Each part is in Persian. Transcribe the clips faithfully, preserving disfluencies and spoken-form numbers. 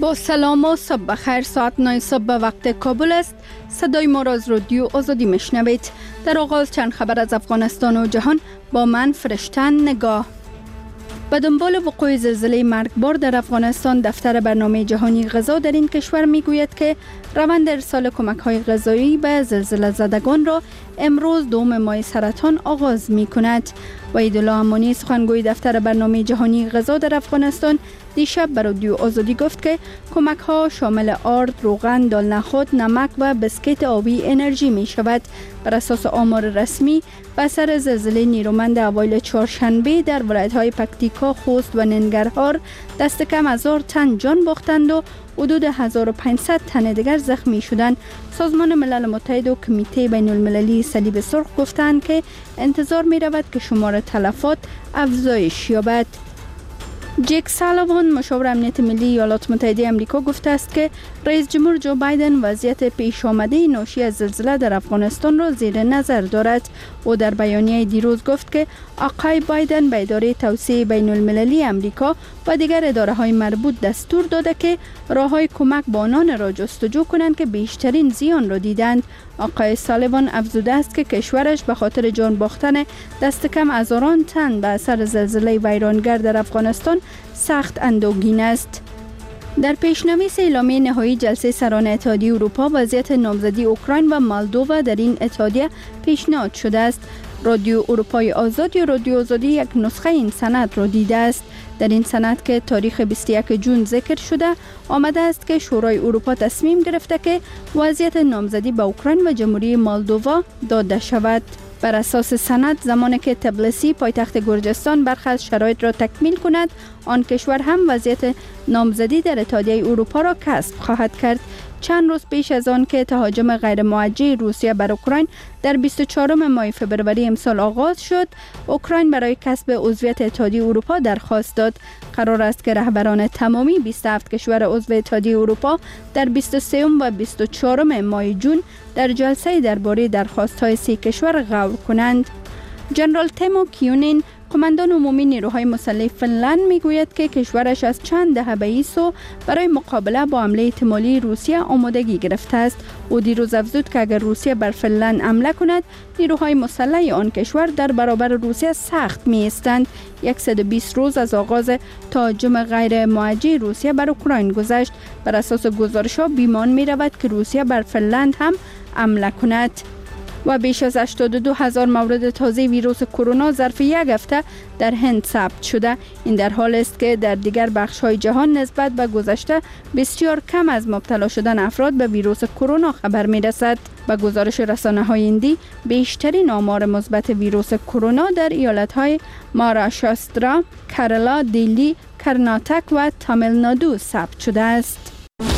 با سلام و صبح بخیر. ساعت نه صبح به وقت کابل است. صدای ما را از رادیو آزادی میشنوید. در آغاز چند خبر از افغانستان و جهان با من فرشتن نگاه. به دنبال وقوع زلزله مرگبار در افغانستان، دفتر برنامه جهانی غذا در این کشور میگوید که روند ارسال کمک‌های غذایی به زلزله زدگان را امروز دوم ماه سرطان آغاز می کند. وحیدالله امانی، سخنگوی دفتر برنامه جهانی غذا در افغانستان، دیشب به رادیو آزادی گفت که کمک‌ها شامل آرد، روغن، دال نخود، نمک و بسکیت آبی انرژی می شود. بر اساس آمار رسمی، به اثر زلزله نیرومند اوایل چهارشنبه در ولایت‌های پکتیکا، خوست و ننگرهار دست کم هزار تن جان باختند و حدود هزار و پانصد تن دیگر زخمی شدند. سازمان ملل متحد و کمیته بین المللی صلیب سرخ گفتند که انتظار می رود که شمار تلفات افزایش یابد. جک سالیوان، مشاور امنیت ملی ایالات متحده آمریکا، گفته است که رئیس جمهور جو بایدن وضعیت پیش آمده ناشی از زلزله در افغانستان را زیر نظر دارد. او در بیانیه دیروز گفت که آقای بایدن به اداره توسعه بین المللی آمریکا و دیگر اداره های مربوط دستور داده که راه های کمک به آنان را جستجو کنند که بیشترین زیان را دیدند. آقای سالیوان افزوده است که کشورش به خاطر جان باختن دست کم هزاران تن به اثر زلزله ویرانگر در افغانستان سخت اندوهگین است. در پیشنویس اعلامیه نهایی جلسه سران اتحادیه اروپا، وضعیت نامزدی اوکراین و مولدووا در این اتحادیه پیشنهاد شده است. رادیو اروپای آزاد یا رادیو آزادی یک نسخه این سند را دیده است. در این سند که تاریخ بیست و یک ژوئن ذکر شده، آمده است که شورای اروپا تصمیم گرفته که وضعیت نامزدی به اوکراین و جمهوری مولدووا داده شود. بر اساس سند، زمانی که تبلیسی پایتخت گرجستان برخی از شرایط را تکمیل کند، آن کشور هم وضعیت نامزدی در اتحادیه اروپا را کسب خواهد کرد. چند روز پیش از آن که تهاجم غیر موجه روسیه بر اوکراین در بیست و چهارم ماه فوریه امسال آغاز شد، اوکراین برای کسب عضویت اتحادیه اروپا درخواست داد. قرار است که رهبران تمامی بیست و هفت کشور عضو اتحادیه اروپا در بیست و سه و بیست و چهارم ماه ژوئن در جلسه درباره درخواست‌های سه کشور غور کنند. جنرال تیمو کیونین، قماندان عمومی نیروهای مسلح فنلند، میگوید که کشورش از چند دهه به این سو برای مقابله با حمله احتمالی روسیه آمادگی گرفته است. او دیروز افزود که اگر روسیه بر فنلند حمله کند، نیروهای مسلح آن کشور در برابر روسیه سخت می ایستند. صد و بیست روز از آغاز تهاجم غیر موجه روسیه بر اوکراین گذشت. بر اساس گزارش‌ها بیمان می رود که روسیه بر فنلند هم حمله کند. و بیش از هشتاد و دو هزار مورد تازه ویروس کرونا ظرف یک هفته در هند ثبت شده. این در حال است که در دیگر بخش‌های جهان نسبت به گذشته بسیار کم از مبتلا شدن افراد به ویروس کرونا خبر می‌رسد. به گزارش رسانه‌های هندی، بیشترین آمار مثبت ویروس کرونا در ایالت‌های مهاراشترا، کرالا، دیلی، کرناتک و تامیل نادو ثبت شده است.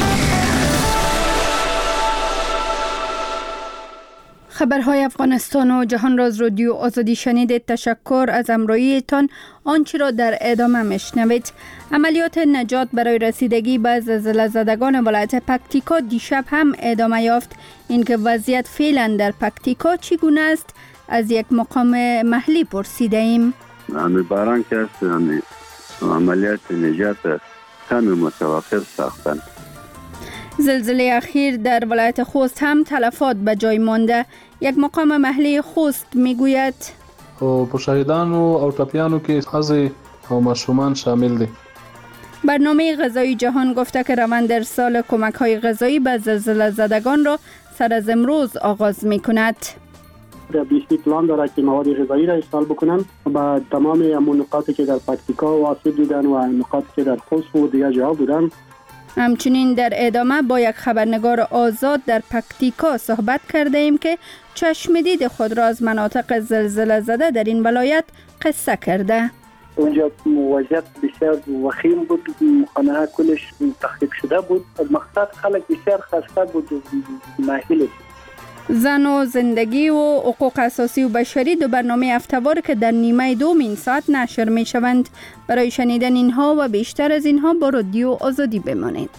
خبرهای افغانستان و جهان را از رادیو آزادی شنیدید. تشکر از همراهیتان. آنچه را در ادامه میشنوید. عملیات نجات برای رسیدگی به زلزله زدگان ولایت پکتیکا دیشب هم ادامه یافت. اینکه وضعیت فعلا در پکتیکا چگونه است، از یک مقام محلی پرسیده ایم. امیدوارم که عملیات نجات کمی متوقف ساختن. زلزله اخیر در ولایت خوست هم تلفات به جای مانده. یک مقام محلی خوست میگوید په شهیدانو او ټپیانو کې ښځې او ماشومان شامل دي. برنامه غذایی جهان گفته که روند ارسال کمک‌های غذایی به زلزله زدگان را سر از امروز آغاز می‌کند. در بیستی پلان داره که مواد غذایی را ارسال بکنن به تمام همون نقاطی که در پکتیکا واقع بودن و نقاطی که در خوست و دیگر جاها بودن. همچنین در ادامه با یک خبرنگار آزاد در پکتیکا صحبت کرده ایم که چشم دید خود را از مناطق زلزله زده در این ولایت قصه کرده. اونجا وضعیت بسیار وخیم بود، خانه کلش تخریب شده بود. مقصد خلک بسیار خسته بود و ناهیل بود. زن و زندگی و حقوق اساسی و بشری دو برنامه هفته‌وار که در نیمه دوم این ساعت نشر می شوند. برای شنیدن اینها و بیشتر از اینها با رادیو آزادی بمانید.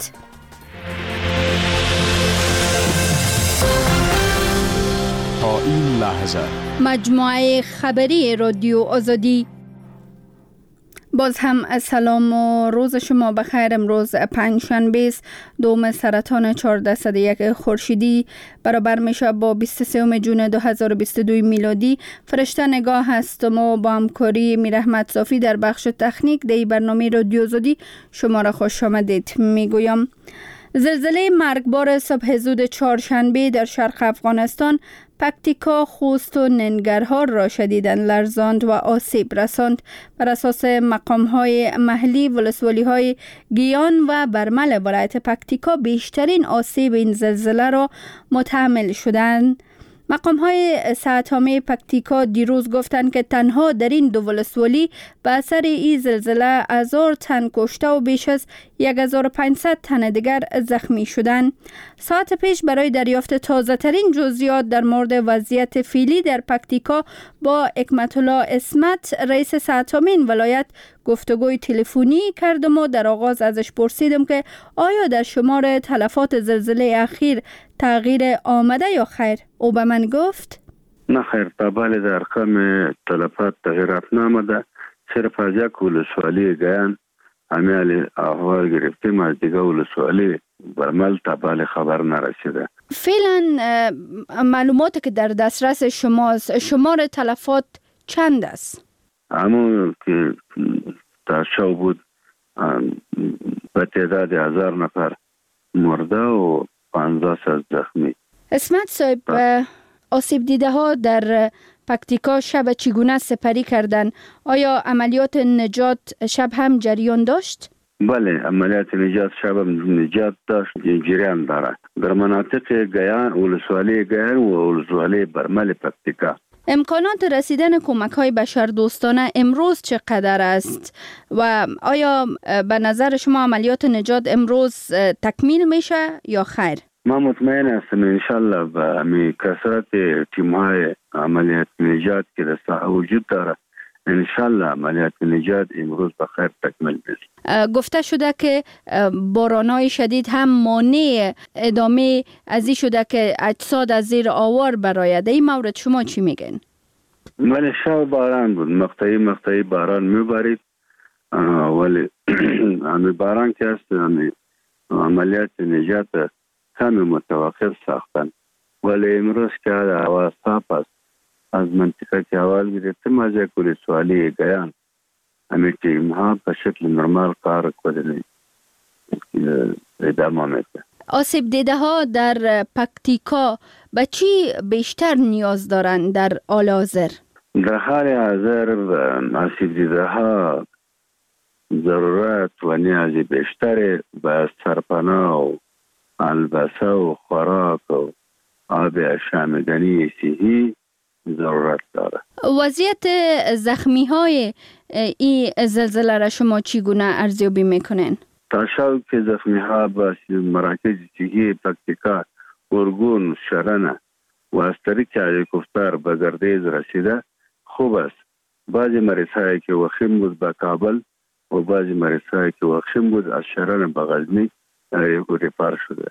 تا این لحظه مجموعه خبری رادیو آزادی. باز هم سلام و روز شما بخیر. امروز پنجشنبه است، دوم سرطان چهاردهم یک خورشیدی برابر میشه با بیست و سوم ژوئن دو هزار و بیست و دو میلادی. فرشته نگاه هستم و با همکاری میرحمت صافی در بخش تکنیک دی برنامه رادیو آزادی شما را خوش آمدید میگویم. زلزله مرگبار صبح زود چهارشنبه در شرق افغانستان پکتیکا، خوست و ننگرهار را شدیداً لرزاند و آسیب رساند. بر اساس مقام‌های محلی، ولسوالی‌های گیان و برمل ولایت پکتیکا بیشترین آسیب این زلزله را متحمل شدند. مقام‌های ساعت‌نامه پکتیکا دیروز گفتند که تنها در این دو ولسوالی به اثر این زلزله هزار تن کشته و بیش از هزار و پانصد تن دیگر زخمی شدند. ساعت پیش برای دریافت تازه‌ترین جزئیات در مورد وضعیت فعلی در پکتیکا با حکمت الله اسمت، رئیس ساعت‌نامه این ولایت، گفتگوی تلفنی کردم و در آغاز ازش پرسیدم که آیا در شمار تلفات زلزله اخیر تغییر آمده یا خیر؟ او به من گفت نه خیر، طبعا در ارقام تلفات تغییرات نامده. صرف از یک ولسوالی گیان همه احوال گرفتیم، از دیگه ولسوالی برمل طبعا خبر نرسیده. فعلا معلوماتی که در دسترس شماست، شمار تلفات چند است؟ همون که تا شو بود به تعداد هزار نفر مرده و پانزده از زخمی. اسمت صاحب، آسیب دیده ها در پکتیکا شب چگونه سپری کردن؟ آیا عملیات نجات شب هم جریان داشت؟ بله، عملیات نجات شب هم نجات داشت، جریان داره در مناطق گیان، ولسوالی گیان و ولسوالی برمل پکتیکا. امکانات رسیدن کمک های بشردوستانه امروز چقدر است و آیا به نظر شما عملیات نجات امروز تکمیل میشه یا خیر؟ ما مطمئن هستم انشالله به همین کثرت تیم های عملیات نجات که در ساحه وجود داره، انشالله عملیات نجات امروز به خیر تکمیل میشه. گفته شده که بارانهای شدید هم مانع ادامه ازی شده که اجساد از زیر آوار برآید. این مورد شما چی میگن؟ ولی شب باران بود، مقطعی مقطعی باران میبارید، ولی همین باران که هست همین عملیات نجات کمی متوقف ساختن، ولی امروز که هوا صاف است، از منطقه که اول گرفتیم از یک ولسوالی گیان همین تیم ها به شکل نرمال کار کنند ادامه میده. آسیب دیده ها در پکتیکا به چی بیشتر نیاز دارند در حال حاضر؟ در حال حاضر آسیب دیده ها ضرورت و نیاز بیشتر به سرپناه و البسه و خوراک و آب آشامیدنی صحی ضرورت داره. وضعیت زخمی های این زلزله را شما چگونه ارزیابی میکنین؟ تا شب که زخمی ها به مراکز صحی پکتیکا، ارگون، شرنه و از طریق هلیکوپتر به گردیز رسیده خوب است. بعضی مریض هایی که وخیم بود به کابل و بعضی مریض هایی که وخیم بود از شرنه به غزنی ریفر شده.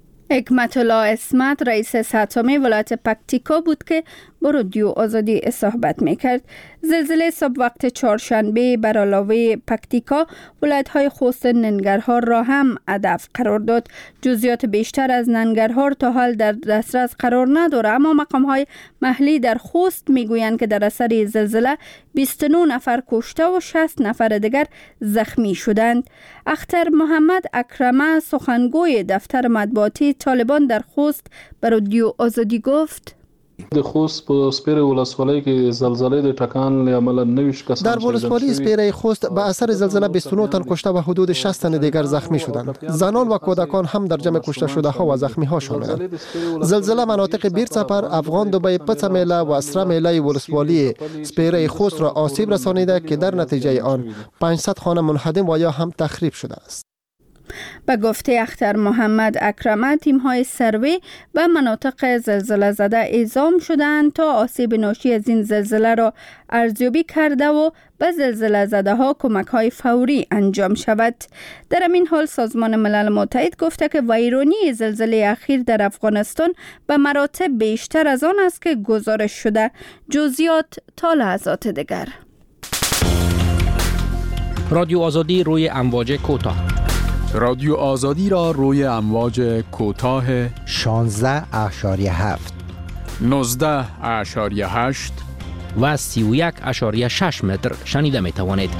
حکمت الله اسمت، رئیس ساعت‌نامه ولایت پکتیکا بود که با رادیو آزادی صحبت میکرد. زلزله صبح وقت چهارشنبه بر علاوه پکتیکا ولایت‌های خوست و ننگرهار را هم هدف قرار داد. جزئیات بیشتر از ننگرهار تا حال در دسترس قرار نداره، اما مقام‌های محلی در خوست میگویند که در اثر زلزله بیست و نه نفر کشته و شصت نفر دیگر زخمی شدند. اختر محمد اکرمه، سخنگوی دفتر مطبوعاتی طالبان در خوست، بر رادیو آزادی گفت: د خوست په سپیره ولسوالۍ کې زلزلې د ټکان عملا نویش کسان در ولسوالی سپیره خوست به اثر زلزله بیست و نه تن کشته و حدود شصت تن دیگر زخمی شدند. زنان و کودکان هم در جمع کشته شده ها و زخمی ها شاملند. زلزله مناطق بیرسپر، افغان دبی، پڅمیله و اسرمیله ولسوالی سپیره خوست را آسیب رسانیده که در نتیجه آن پانصد خانه منهدم و یا هم تخریب شده است. به گفته اختر محمد اکرمه، تیم‌های سروی و مناطق زلزله زده اعزام شدند تا آسیب ناشی از این زلزله را ارزیابی کرده و به زلزله زده ها کمک‌های فوری انجام شود. در این حال سازمان ملل متحد گفته که ویرانی زلزله اخیر در افغانستان به مراتب بیشتر از آن است که گزارش شده. جزئیات تا لحظات دیگر. رادیو آزادی روی امواج کوتاه. رادیو آزادی را روی امواج کوتاه شانزده اشاری هفت، نوزده اشاری هشت و سی و یک اشاری شش متر شنیده می توانید.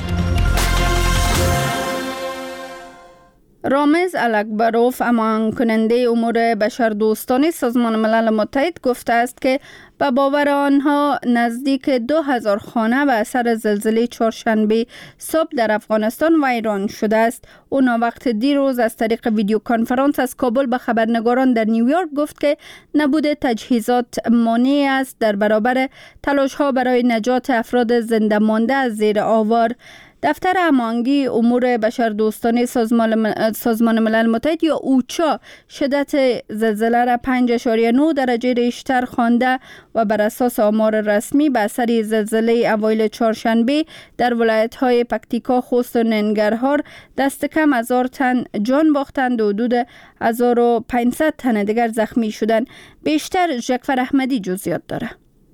رامز الکبروف، امان کننده امور بشردوستانه سازمان ملل متحد، گفته است که به باور آنها نزدیک دو هزار خانه به اثر زلزله چهارشنبه صبح در افغانستان ویران شده است. او وقت دیروز از طریق ویدیو کنفرانس از کابل به خبرنگاران در نیویورک گفت که نبود تجهیزات مانع است در برابر تلاش ها برای نجات افراد زنده مانده از زیر آوار. دفتر هماهنگی امور بشردوستانه سازمان سازمان ملل متحد یا اوچا شدت زلزله را پنج اشاریه نه درجه ریشتر خوانده و بر اساس آمار رسمی به اثر زلزله اوایل چهارشنبه در ولایت‌های پکتیکا، خوست و ننگرهار دست کم هزار تن جان باختند و حدود هزار و پانصد تن دیگر زخمی شدند. بیشتر جعفر احمدی جزئیات داره.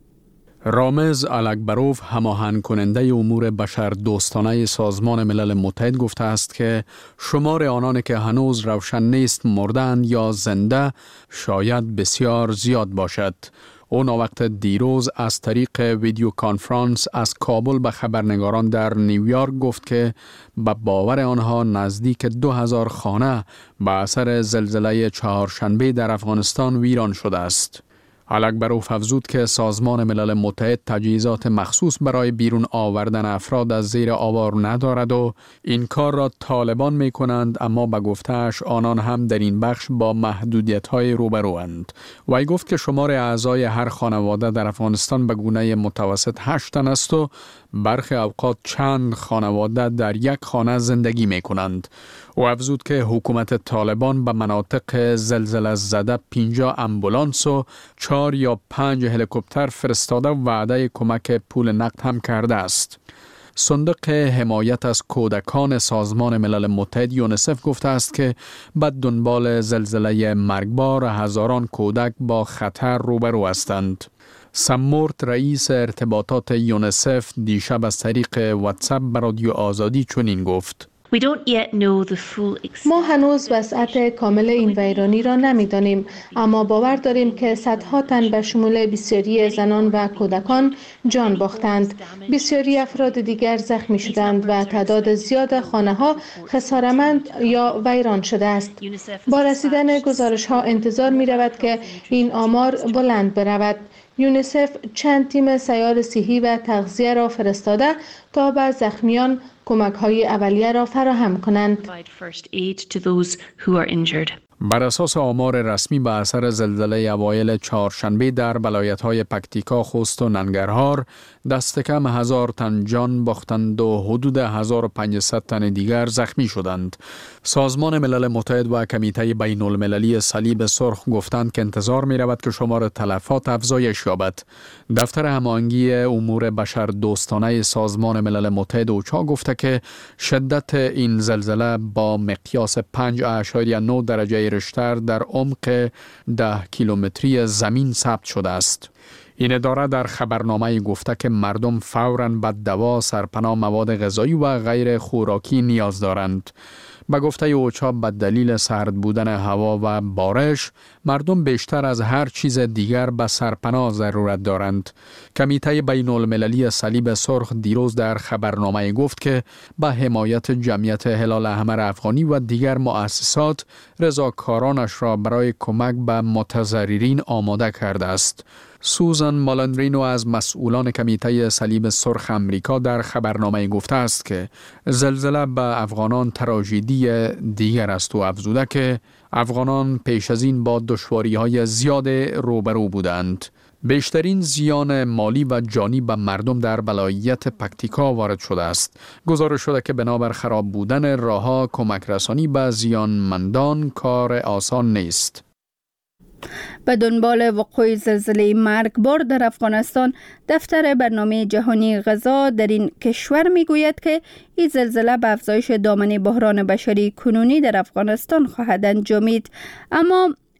رامز الکبروف، هماهنگ کننده امور بشردوستانه سازمان ملل متحد، گفته است که شمار آنانی که هنوز روشن نیست مردند یا زنده شاید بسیار زیاد باشد. او وقت دیروز از طریق ویدیو کانفرانس از کابل به خبرنگاران در نیویورک گفت که به باور آنها نزدیک دو هزار خانه به اثر زلزله چهارشنبه در افغانستان ویران شده است. الکبروف افزود که سازمان ملل متحد تجهیزات مخصوص برای بیرون آوردن افراد از زیر آوار ندارد و این کار را طالبان می کنند، اما به گفتهش آنان هم در این بخش با محدودیت های روبروند. وی گفت که شمار اعضای هر خانواده در افغانستان به گونه متوسط هشت تن است و برخی اوقات چند خانواده در یک خانه زندگی می کنند. او افزود که حکومت طالبان به مناطق زلزله زده پنجاه امبولانس و چهار یا پنج هلیکوپتر فرستاده و وعده کمک پول نقد هم کرده است. صندوق حمایت از کودکان سازمان ملل متحد یونیسف گفته است که به دنبال زلزله مرگبار هزاران کودک با خطر روبرو هستند. سمورت، رئیس ارتباطات یونیسف، دیشب از طریق واتساپ به رادیو آزادی چنین گفت: ما هنوز وسعت کامل این ویرانی را نمی‌دانیم، اما باور داریم که صدها تن به شمول بسیاری زنان و کودکان جان باختند. بسیاری افراد دیگر زخمی شدند و تعداد زیاد خانه‌ها خسارمند یا ویران شده است. با رسیدن گزارش‌ها انتظار می‌رود که این آمار بلند برود. یونیسف چند تیم سیال صحی و تغذیه را فرستاده تا به زخمیان کمک‌های اولیه را فراهم کنند. بر اساس آمار رسمی به اثر زلزله اوایل چهارشنبه در ولایت‌های پکتیکا، خوست و ننگرهار دست کم هزار تن جان باختند و حدود هزار و پانصد تن دیگر زخمی شدند. سازمان ملل متحد و کمیته بین المللی صلیب سرخ گفتند که انتظار می رود که شمار تلفات افزایش یابد. دفتر هماهنگی امور بشردوستانه سازمان ملل متحد اوچا گفته که شدت این زلزله با مقیاس پنج اشاریه نه درجه ریشتر در عمق ده کیلومتری زمین ثبت شده است. این اداره در خبرنامه گفته که مردم فوراً به دوا، سرپناه، مواد غذایی و غیر خوراکی نیاز دارند. به گفته اوچا به دلیل سرد بودن هوا و بارش، مردم بیشتر از هر چیز دیگر به سرپناه ضرورت دارند. کمیته بین المللی صلیب سرخ دیروز در خبرنامه گفت که به حمایت جمعیت هلال احمر افغانی و دیگر مؤسسات رضاکارانش را برای کمک به متضررین آماده کرده است. سوزان مالندرینو از مسئولان کمیته صلیب سرخ امریکا در خبرنامه گفته است که زلزله به افغانان تراژدی دیگر است و افزوده که افغانان پیش از این با دشواری‌های زیاد روبرو بودند. بیشترین زیان مالی و جانی به مردم در ولایت پکتیکا وارد شده است. گزارش شده که بنابر خراب بودن راه‌ها کمک رسانی به زیانمندان کار آسان نیست. به دنبال وقوع زلزله مرگبار در افغانستان، دفتر برنامه جهانی غذا در این کشور میگوید که این زلزله به افزایش دامنه بحران بشری کنونی در افغانستان خواهد انجامید. اما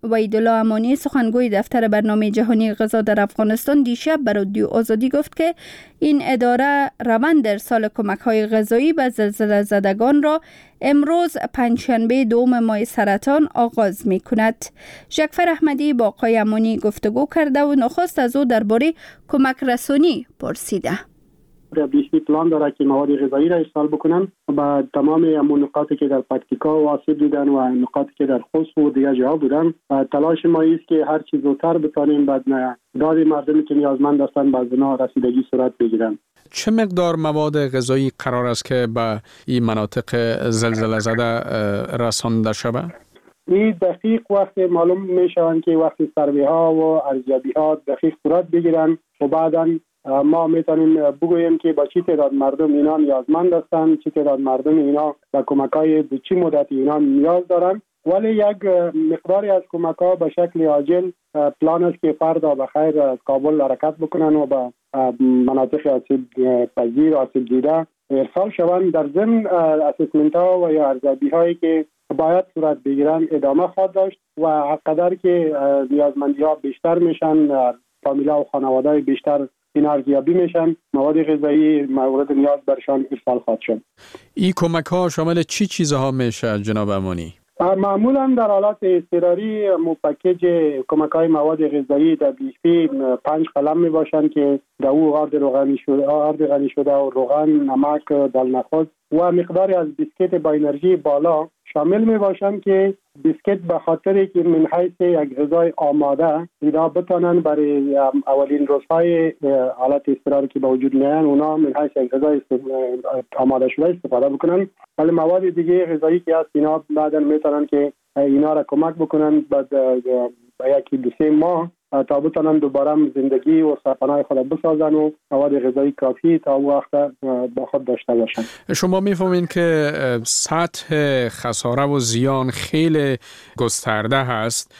وحیدالله امانی سخنگوی دفتر برنامه جهانی غذا در افغانستان دیشب به رادیو آزادی گفت که این اداره روند ارسال کمک‌های غذایی به زلزله زدگان را امروز پنجشنبه دوم ماه سرطان آغاز می‌کند. ژکفر احمدی با آقای امانی گفتگو کرده و نخست از او درباره کمک رسانی پرسیده. بیست پلان داره که مواد غذایی را ارسال بکنن و تمام همون نقاطی که در پکتیکا و آسیب دیدن و نقاطی که در خوست و دیگر جاها بودن و تلاش ما است که هر چیز زودتر بتونیم بعد داد مردمی که نیازمند هستند به اونا رسیدگی صورت بگیرن. چه مقدار مواد غذایی قرار است که به این مناطق زلزله زده رسانده شود؟ این دقیق وقت معلوم میشوند که وقت سروی ها و ارزیابی ها دقیق صورت بگیرن و بعداً ما میتونیم بگوییم که با چی تعداد مردم اینا نیازمند هستند، چی تعداد مردم اینا با کمک‌های به چی مدت اینا نیاز دارند. ولی یک مقداری از کمک‌ها به شکل عاجل پلان است که فردا بخیر از کابل حرکت بکنن و به مناطق آسیب پذیر آسیب دیده ارسال شوند. در ضمن اسسمنت ها و یا ارزیابی هایی که باید صورت بگیرن ادامه خواهد داشت و هرقدر که نیازمندی ها بیشتر میشن، فامیلا و خانواده بیشتر این ارزیابی میشن، مواد غذایی مورد نیاز برشان ارسال خواهد شد. این کمک ها شامل چی چیزها میشه جناب امانی؟ معمولا در حالت اضطراری مو پکیج کمک های مواد غذایی در بیشی پنج قلم می باشند که در او آرد روغنی شده، آرد غنی شده و روغن، نمک، دلنخود و مقداری از بیسکیت با انرژی بالا شامل می باشند که بیسکیت به خاطری که من حیث یک غذای آماده اینا بتونن برای اولین روزهای حالت اضطراری که به وجود میان اونا من حیث یک غذای آماده شده استفاده بکنن. ولی مواد دیگه غذایی که هست اینا بعدا میتونن که اینا را کمک بکنن بعد یکی دو سه ماه تا بتونن دوباره زندگی و سرپناه خود بسازن و مواد غذایی کافی تا وقت با خود داشته باشن. شما میفهمین که سطح خساره و زیان خیلی گسترده هست.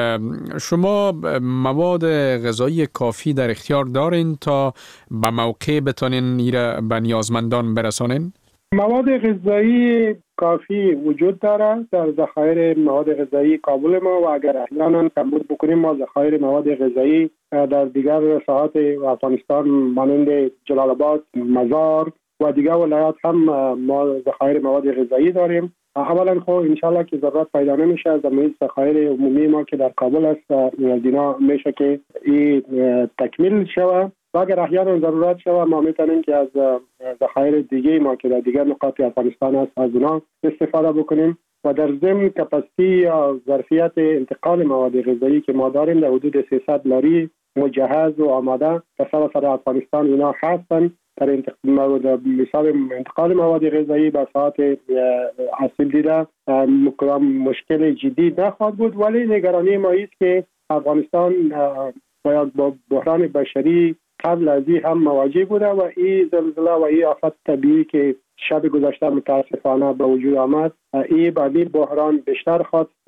شما مواد غذایی کافی در اختیار دارین تا به موقع بتونین ایره به نیازمندان برسانین؟ مواد غذایی کافی وجود داره در ذخایر مواد غذایی کابل ما و اگر احیانا کمبود بکنیم ما ذخایر مواد غذایی در دیگر ساحات افغانستان مانند جلال آباد، مزار و دیگر ولایات هم ما ذخایر مواد غذایی داریم. اولا خب انشالله که ضرورت پیدا نمیشه از زمین ذخایر عمومی ما که در کابل است دینا میشه که این تکمیل شود و اگر احیانا ضرورت شود ما میتونیم که از ذخایر دیگه ما که در دیگر نقاط افغانستان است از اونا استفاده بکنیم و در ضمن کپاسیتی یا ظرفیت انتقال مواد غذایی که ما داریم در حدود سیصد لاری مجهز و آماده در سراسر افغانستان اینا هستند. در مثال انتقال مواد غذایی به ساعت آسیب دیده مشکل جدی نخواهد بود، ولی نگرانی ما است که افغانستان با بحران بشری قبل از این هم مواجه بوده و این زلزله و این آفت طبیعی که شب گذشته متاسفانه به وجود آمد این بعدی بحران بیشتر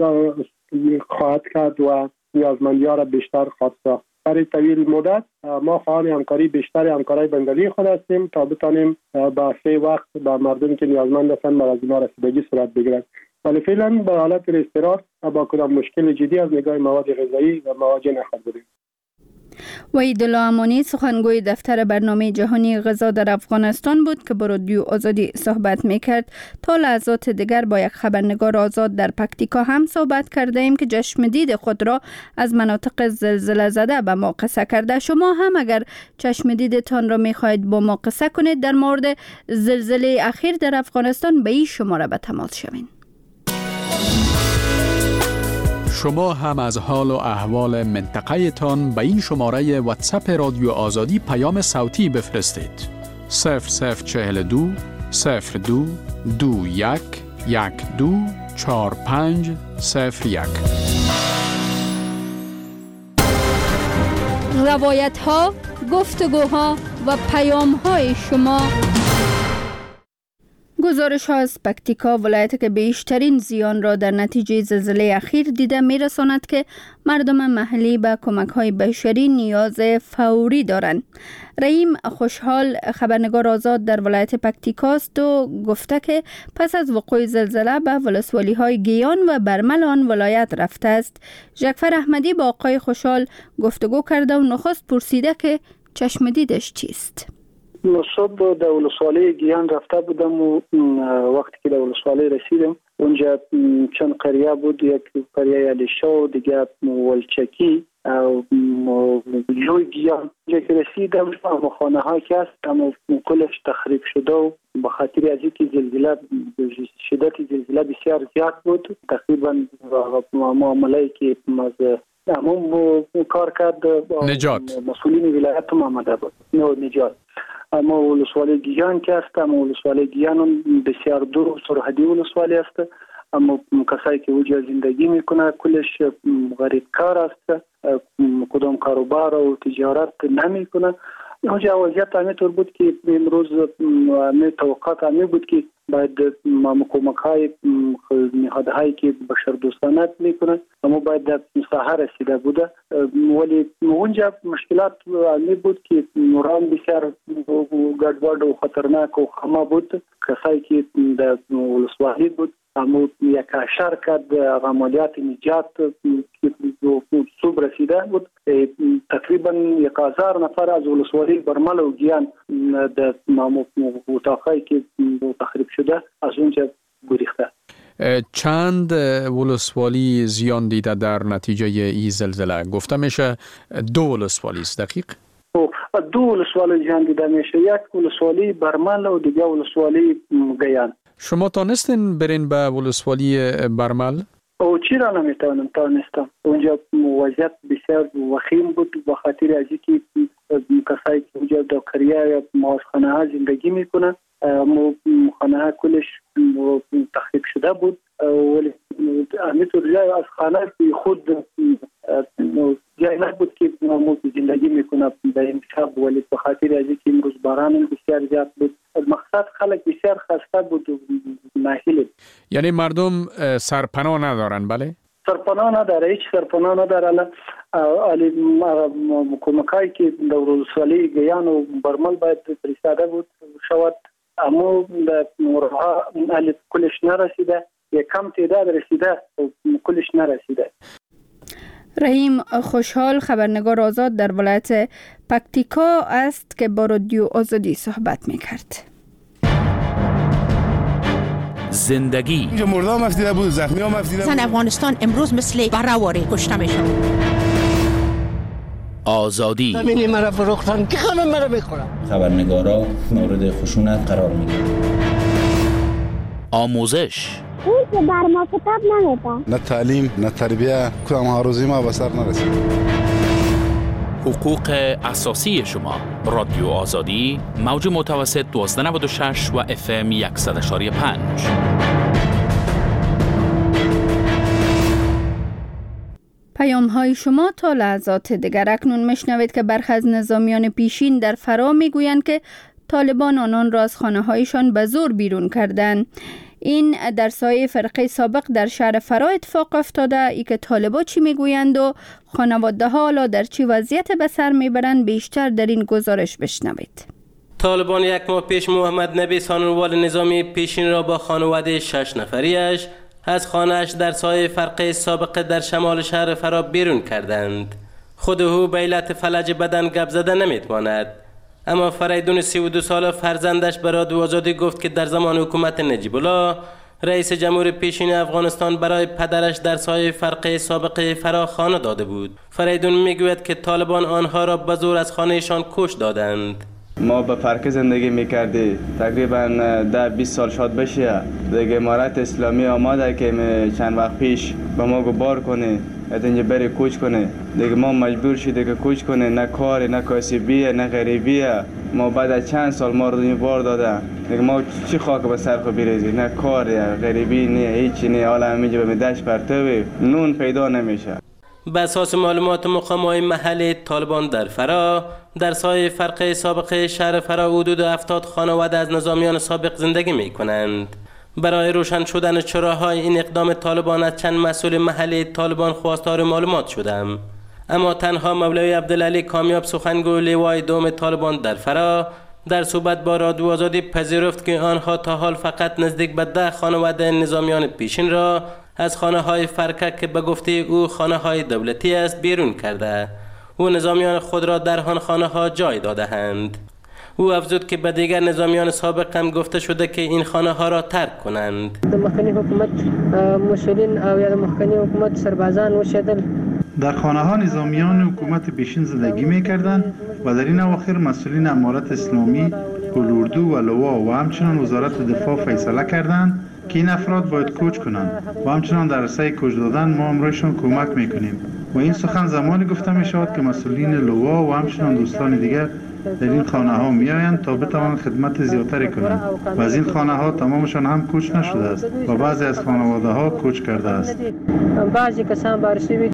خواهد کرد و نیازمندی ها را بیشتر خواهد ساخت. برای طویل مدت ما خواهان همکاری بیشتر همکارای بندری خود هستیم تا بتانیم با سه وقت با مردمی که نیازمند هستند بر از اینا رسیدگی صورت بگیرد. ولی فعلا به حالت اضطرار با کدام مشکل جدی از نگاه مواد غذایی و مواجه نخواهد بودیم. وحیدالله امانی سخنگوی دفتر برنامه جهانی غذا در افغانستان بود که با رادیو آزادی صحبت میکرد. تا لحظات دیگر با یک خبرنگار آزاد در پکتیکا هم صحبت کرده ایم که چشم دید خود را از مناطق زلزله زده به ما قصه کرده. شما هم اگر چشم دیدتان را میخواهید با ما قصه کنید در مورد زلزله اخیر در افغانستان به این شماره به تماس شوید. شما هم از حال و احوال منطقه تان به این شماره واتساپ رادیو آزادی پیام صوتی بفرستید. صفر صفر چهل دو صفر دو دو یک یک دو چهار پنج صفر یک. روایت ها، گفتگوها و پیام های شما گزارش ها از پکتیکا، ولایت که بیشترین زیان را در نتیجه زلزله اخیر دیده، می رساند که مردم محلی به کمک های بشری نیاز فوری دارند. رحیم خوشحال خبرنگار آزاد در ولایت پکتیکاست و گفته که پس از وقوع زلزله به ولسوالی های گیان و برمل آن ولایت رفته است. جعفر احمدی با آقای خوشحال گفتگو کرده و نخست پرسیده که چشم دیدش چیست. صبح در ولسوالی گیان رفته بودم و وقتی که در ولسوالی رسیدم اونجا چند قریه بود، یک قریه علیشا و دیگه ولچکی و جوی گیان. اونجا که رسیدم خانه ها که هست اما کلش تخریب شده و به خاطر از اینکه زلزله شدت زلزله بسیار زیاد بود، تقریبا معامله که از همون کار کرد نجات مسئولین ولایت هم آمده بود نه نجات. اما ولسوالی گیان که است، اما ولسوالی گیان بسیار دور سرحدی ولسوالی است، اما کسایی که اونجا زندگی میکنه کلش غریب کار است، کدام کاروبار و تجارت نمیکنه. اونجا وضعیت همینطور بود که امروز می توقعات همی بود که باید کمک های نهادهایی که بشر دوستانه میکنه اما باید در ساحه رسیده بوده، ولی اونجا مشکلات همی بود که نوران بسیار گډوډ و خطرناک و خما بود. کسایی که در ولسوالی بود اما یک اشار کرد عملیات نجات که صبح رسیده بود. تقریبا یک هزار نفر از ولسوالی برمل و گیان در اتاقایی که تخریب شده از اونجا گریخته. چند ولسوالی زیان دیده در نتیجه این زلزله؟ گفته میشه دو ولسوالی است. دقیق؟ دو ولسوالی زیان دیده میشه، یک ولسوالی برمل و دیگه ولسوالی گیان. شما تانستین برین به ولسوالی برمل؟ او چرا نمیتونم تانستم. اونجا وضعیت بسیار وخیم بود به خاطر از اینکه کسایی که اونجا در قریه یا ماسخانه ها زندگی میکنن خانه ها کلش تخریب شده بود، ولی همینطور جای از خانه خود جای نبود که زندگی میکنه در این شب، ولی به خاطر از اینکه امروز باران بسیار زیاد بود مقصد خلق بسیار خسته بود و ناهیل. یعنی مردم سرپناه ندارن؟ بله سرپناه نداره، هیچ سرپناه نداره. علی کمکایی که در ولسوالی گیان و برمل باید فرستاده بود شود اما در مورها علی کلش نرسیده، یک کم تعداد رسیده کلش نرسیده. رحیم خوشحال خبرنگار آزاد در ولایت پکتیکا است که با رادیو آزادی صحبت میکرد. زندگی اینجا مردم مفتیده بود، زخمی ها مفتیده بود. زن افغانستان امروز مثل براواره کشته میشن. آزادی همینی مرا فروختن که خانم مرا بخورم. خبرنگارا مورد خشونت قرار میگیرن. آموزش اون که بر ما کتاب نمیده. نه تعلیم نه تربیه، کدام هاروزی ما به سر نرسید. حقوق اساسی شما. رادیو آزادی موج متوسط دوازده نود و شش و اف ام صد و یک و پنج. پیام های شما تا لحظات دیگر. اکنون میشنوید که برخی از نظامیان پیشین در فرا میگویند که طالبان آنان را از خانه هایشان به زور بیرون کردند. این در سایه فرقه سابق در شهر فرا اتفاق افتاده. ای که طالبان چی میگویند و خانواده ها حالا در چی وضعیت به سر میبرند بیشتر در این گزارش بشنوید. طالبان یک ماه پیش محمد نبی سانوال نظامی پیشین را با خانواده شش نفریش از خانه‌اش در سایه فرقه سابق در شمال شهر فرا بیرون کردند. خود او به علت فلج بدن گپ زده نمیتواند، اما فریدون سی و دو ساله فرزندش به رادیو آزادی گفت که در زمان حکومت نجیب الله رئیس جمهور پیشین افغانستان برای پدرش در سایه فرقه سابق فرا خانه داده بود. فریدون میگوید که طالبان آنها را به زور از خانهشان کش دادند. ما به فرقه زندگی میکردی تقریبا ده بیست سال شاد بشه. دیگه امارت اسلامی آماده که چند وقت پیش به ما گبار کنه اینجا بری کوچ کنه. دیگه ما مجبور شده که کوچ کنه، نه کار نه کاسبیه نه غریبیه. ما بعد از چند سال ما رو بار داده. دیگه ما چی خاک به سر خو بریزی؟ نه کار غریبی نه هیچ نه، حالا همینجا به دشت پرتوی نون پیدا نمیشه. به اساس معلومات مقام‌های محلی طالبان در فرا، در سایه فرقه سابق شهر فرا حدود هفتاد خانواده از نظامیان سابق زندگی می کنند. برای روشن شدن چراهای این اقدام طالبان از چند مسئول محلی طالبان خواستار معلومات شدم، اما تنها مولوی عبدالعلی کامیاب سخنگوی لوای دوم طالبان در فرا در صحبت با رادیو آزادی پذیرفت که آنها تا حال فقط نزدیک به ده خانواده نظامیان پیشین را از خانه های فرقه که به گفته او خانه های دولتی است بیرون کرده و نظامیان خود را در آن خانه ها جای داده‌اند. او افزود که به دیگر نظامیان سابق هم گفته شده که این خانه ها را ترک کنند. د مخکنی حکومت مسئولین او یا د مخکنی حکومت سربازان اوسیدل در خانه ها نظامیان حکومت پیشین زندگی می‌کردند و در این اواخر مسئولین امارت اسلامی، الاردو و لوا و همچنان وزارت دفاع فیصله کردند که این افراد باید کوچ کنند و همچنان در رسای کوچ دادن ما امرایشان کمک میکنیم و این سخن زمانی گفته می شود که مسئولین لوا و همچنان دوستان دیگر در این خانه ها می آیند تا بتوانند خدمت زیادتری کنند و از این خانه ها تمامشان هم کوچ نشده است و بعضی از خانواده ها کوچ کرده است. بعضی کسان بارسی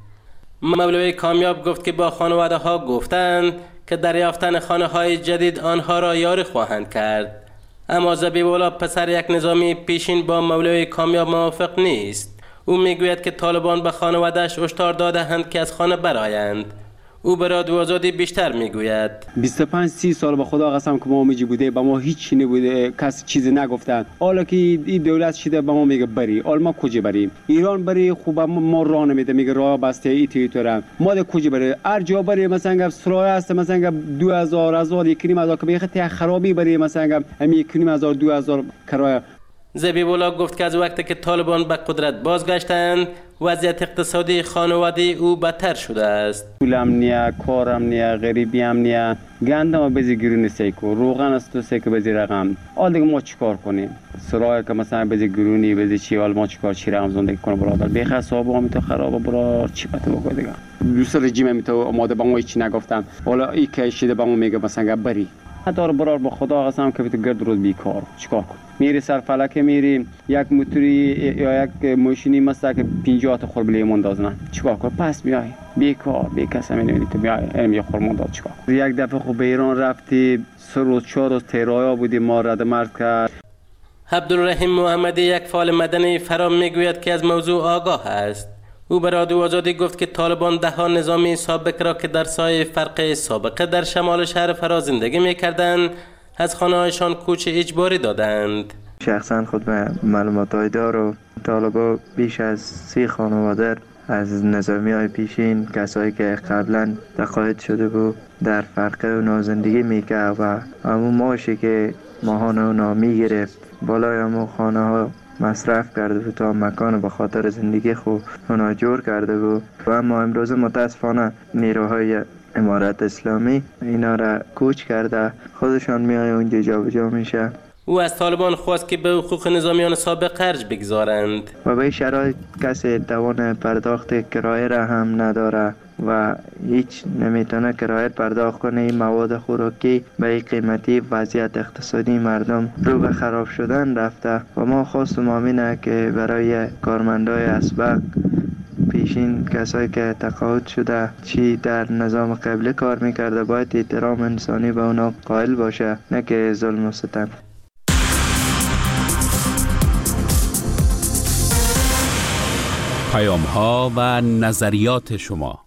مولوی کامیاب گفت که با خانواده ها گفتند که دریافتن خانه های جدید آنها را یاری خواهند کرد، اما زبیب‌الله پسر یک نظامی پیشین با مولوی کامیاب موافق نیست. او میگوید که طالبان به خانواده‌اش هشدار داده‌اند که از خانه برآیند. او به رادیو آزادی بیشتر میگوید. بیست و پنج سی سال به خدا قسم که ما میجی بوده به ما هیچ نبوده، کس چیزی نگفتن. حالا که این دولت شده به ما میگه بری، حالا ما کجا بریم؟ ایران بری خوب ما راه نمیده، میگه راه بسته ای تریتورم. ما ده کجا بری؟ هر جا بری مثلا گفت سرای است، مثلا دو هزار هزار یک نیم هزار که میگه ته خرابی بری، مثلا هم یک نیم هزار دو هزار کرایه. زبیب‌الله گفت که از وقتی که طالبان به قدرت بازگشتند وضعیت اقتصادی خانواده او بدتر شده است. پولم نیا، کارم نیا، غریبی هم نیا، گندم بزی گرون سیکو، روغن است تو سیکو بزی رقم. حال دیگه ما چیکار کنیم؟ سرای که مثلا بزی گرونی بزی چی، حال ما چیکار چی رقم زندگی کنه برادر؟ بیخ حساب هم تو خرابه برا چی پته بگو دیگه. دوست رژیم می تو آماده با ما هیچ نگفتن. حالا این که شده با ما میگه مثلا بری. دار برار با خدا قسم که تو گرد روز بیکار چیکار کن؟ میری سر فلک میری یک موتوری یا یک ماشینی مثلا که پنجاه تا خربلی مندازن چیکار کن؟ پس میای بیکار بی کس نمیدونی تو میای علم یه خرمونداز چیکار کن؟ یک دفعه خب به ایران رفتی سه روز چهار روز تیرایا بودی ما رد مرد کرد. عبدالرحیم محمدی یک فعال مدنی فرا میگوید که از موضوع آگاه است. او به رادیو آزادی گفت که طالبان ده ها نظامی سابق را که در سایه فرقه سابقه در شمال شهر فرا زندگی می‌کردند از خانه‌هایشان کوچ اجباری دادند. شخصا خود به معلومات دارم طالبان بیش از سی خانواده از نظامی های پیشین، کسایی که قبلا تقاعد شده بود در فرقه اونا زندگی میکرد و همون ماشی که ماهان اونا میگرفت بالای همون خانه ها مصرف کرده بود تا مکان به خاطر زندگی خوب اونا جور کرده بود و اما امروز متاسفانه نیروهای امارت اسلامی اینا را کوچ کرده خودشان میای اونجا جابجا میشه. او از طالبان خواست که به حقوق نظامیان سابق خرج بگذارند و به شرایط کسی توان پرداخت کرایه را هم نداره و هیچ نمیتونه کرایه پرداخت کنه. این مواد خوراکی به این قیمتی وضعیت اقتصادی مردم رو به خراب شدن رفته و ما خواستم آمینه که برای کارمندای اسبق پیشین کسایی که تقاعد شده چی در نظام قبلی کار میکرده باید احترام انسانی به اونا قائل باشه، نه که ظلم و ستم. پیام ها و نظریات شما.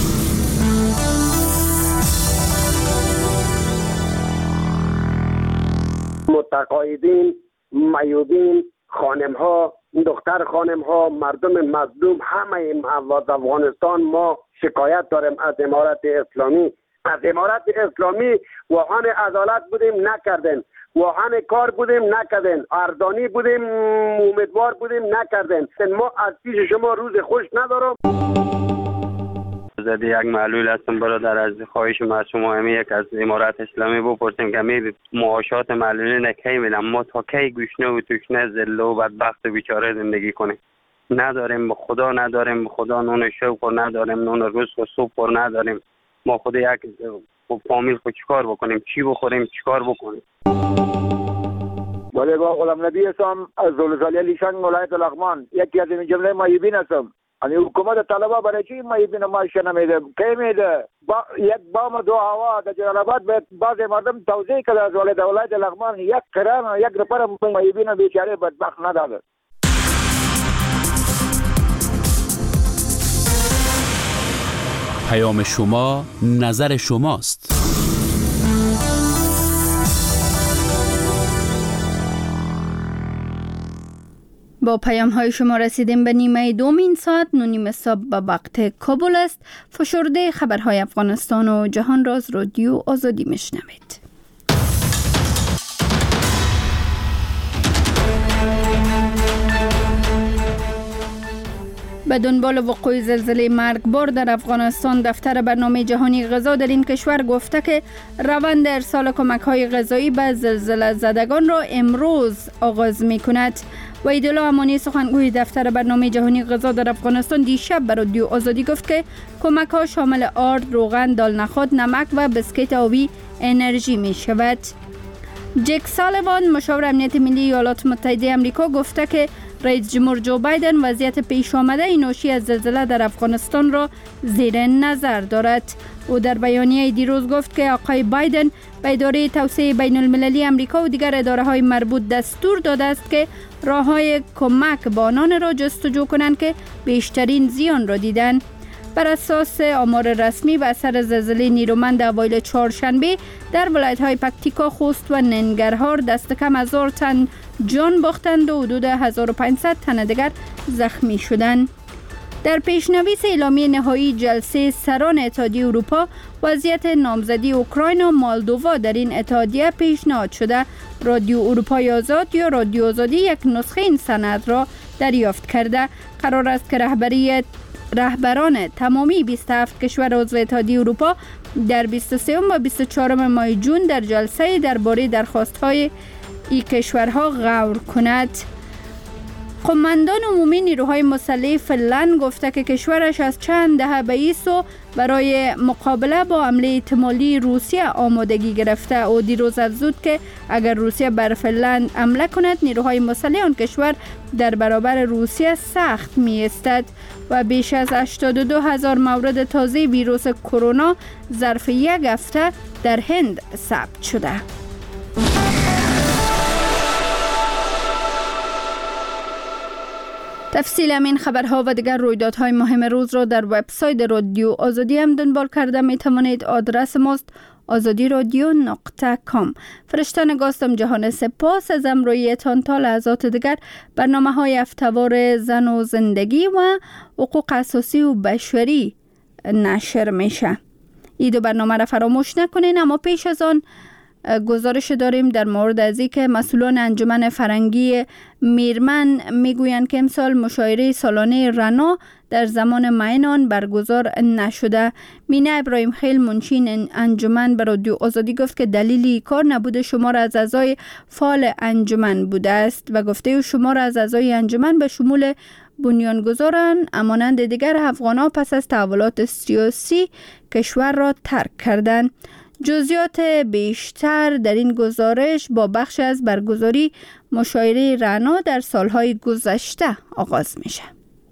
متقاعدین، معیوبین، خانم ها، دختر خانم ها، مردم مظلوم همه افغانستان ما شکایت داریم از امارت اسلامی. از امارت اسلامی واهان عدالت بودیم نکردن، واهن کار بودیم نکردن، اردانی بودیم امیدوار بودیم نکردن. ما از پیش شما روز خوش ندارم. زده یک معلول هستم برادر، از خواهش ما از شما همی یک از امارت اسلامی بپرسیم که می معاشات معلولی نکی میدن، ما تا کی گوشنه و توشنه ذله و بدبخت و بیچاره زندگی کنیم؟ نداریم به خدا، نداریم به خدا نون شوق و نداریم نون رزق و سوپ و نداریم. ما خود یک فامیل خود چیکار بکنیم؟ چی بخوریم؟ چیکار بکنیم؟ ولی با غلام نبی هستم از دولت‌علی لیشان ولایت لغمان، یکی از این جمله معیوبین هستم. یعنی حکومت طلبه برای چی معیوبین معاش نمیده؟ کی میده؟ با یک بام دو هوا در جلال‌آباد به بعض مردم توزیع کرده از ولایت ولایت لغمان یک کران یک نفر معیوبین بیچاره بدبخت نداده. پیام شما نظر شماست. با پیام های شما رسیدیم به نیمه دومین ساعت نونیم صبح به وقت کابل است. فشرده خبرهای افغانستان و جهان را از رادیو آزادی میشنوید. به دنبال وقوع زلزله مرگبار در افغانستان، دفتر برنامه جهانی غذا در این کشور گفته که روند ارسال کمک‌های غذایی به زلزله زدگان را امروز آغاز می‌کند. وحیدالله امانی سخنگوی دفتر برنامه جهانی غذا در افغانستان دیشب به رادیو آزادی گفت که کمک‌ها شامل آرد، روغن، دال نخود، نمک و بسکیت آبی انرژی می‌شود. جک سالیوان مشاور امنیت ملی ایالات متحده آمریکا گفته که رئیس جمهور جو بایدن وضعیت پیش آمده ناشی از زلزله در افغانستان را زیر نظر دارد. او در بیانیه دیروز گفت که آقای بایدن به اداره توسعه بین المللی آمریکا و دیگر اداره های مربوط دستور داده است که راه های کمک به آنان را جستجو کنند که بیشترین زیان را دیدند. بر اساس آمار رسمی و اثر زلزله نیرومند اوایل چهارشنبه در ولایت‌های پکتیکا، خوست و ننگرهار دست کم هزار تن جان باختند و حدود هزار و پانصد تن دیگر زخمی شدند. در پیشنویس اعلامیه نهایی جلسه سران اتحادیه اروپا، وضعیت نامزدی اوکراین و مالدووا در این اتحادیه پیشنهاد شده. رادیو اروپای آزاد یا رادیو آزادی یک نسخه این سند را دریافت کرده. قرار است که رهبری رهبران تمامی بیست و هفت کشور عضو اتحادیه اروپا در بیست و سه و بیست و چهار ماه جون در جلسه درباره درخواست‌های این کشورها غور کند. قماندان عمومی نیروهای مسلح فنلند گفته که کشورش از چند دهه به سو برای مقابله با حمله احتمالی روسیه آمادگی گرفته. او دیروز افزود که اگر روسیه بر فنلند حمله کند، نیروهای مسلح آن کشور در برابر روسیه سخت می ایستد. و بیش از هشتاد و دو هزار مورد تازه ویروس کرونا ظرف یک هفته در هند ثبت شده. تفصیل همین خبرها و دیگر رویدادهای مهم روز را در وبسایت رادیو آزادی هم دنبال کرده می توانید. آدرس ماست آزادی رادیو نقطه کام. فرشته نگاستم جهان سپاس از امرویتان. تا لحظات دیگر برنامه های هفته‌وار زن و زندگی و حقوق اساسی و بشری نشر میشه. این دو برنامه را فراموش نکنین. اما پیش از آن گزارش داریم در مورد از اینکه مسئولان انجمن فرهنگی میرمن میگویند که امسال مشاعره سالانه رنا در زمان معین آن برگزار نشده. مینا ابراهیم خیل منشی انجمن به رادیو آزادی گفت که دلیلی کار نبوده شمار از اعضای فعال انجمن بوده است و گفته شمار از اعضای انجمن به شمول بنیانگذاران امانند دیگر افغان‌ها پس از تحولات سیاسی کشور را ترک کردند. جزئیات بیشتر در این گزارش با بخش از برگزاری مشاعره رعنا در سالهای گذشته آغاز میشه.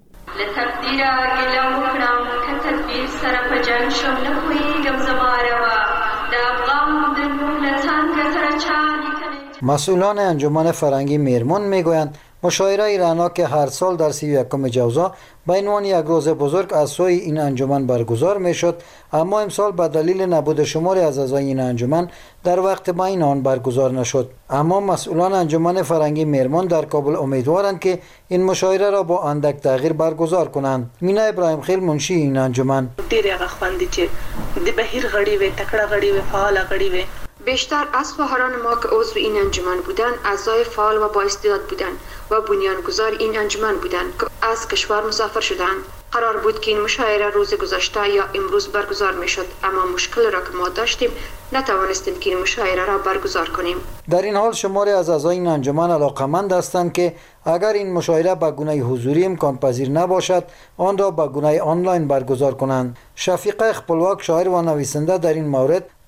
لتقدیر گلم بکنم که تدبیر سر پجنگ شم نخویگم زماره و در افغان دنولتان گتر چانی کنه. مسئولان انجمن فرهنگی میرمن میگویند مشاعره رعنا که هر سال در سی و یکم جوزا به عنوان یک روز بزرگ از سوی این انجمن برگزار میشد، اما امسال به دلیل نبود شماری از اعضای این انجمن در وقت معین آن برگزار نشد. اما مسئولان انجمن فرهنگی میرمن در کابل امیدوارند که این مشاعره را با اندک تغییر برگزار کنند. مینا ابراهیم خیل منشی این انجمن ډیر هغه خوندي چې د بهیر غړي وي، تکړه غړي وي، فعال غړي وي. بیشتر از خواهران ما که عضو این انجمن بودند اعضای فعال و با استعداد بودند و بنیانگذار این انجمن بودند که از کشور مسافر شدند. قرار بود که این مشاعره روز گذشته یا امروز برگزار می شد، اما مشکل را که ما داشتیم نتوانستیم که این مشاعره را برگزار کنیم. در این حال شماری از اعضای این انجمن علاقمند هستند که اگر این مشاعره به گونه حضوری امکان پذیر نباشد آن را به گونه آنلاین برگزار کنند. شفیقه خپلواک شاعر و نویسنده در این مورد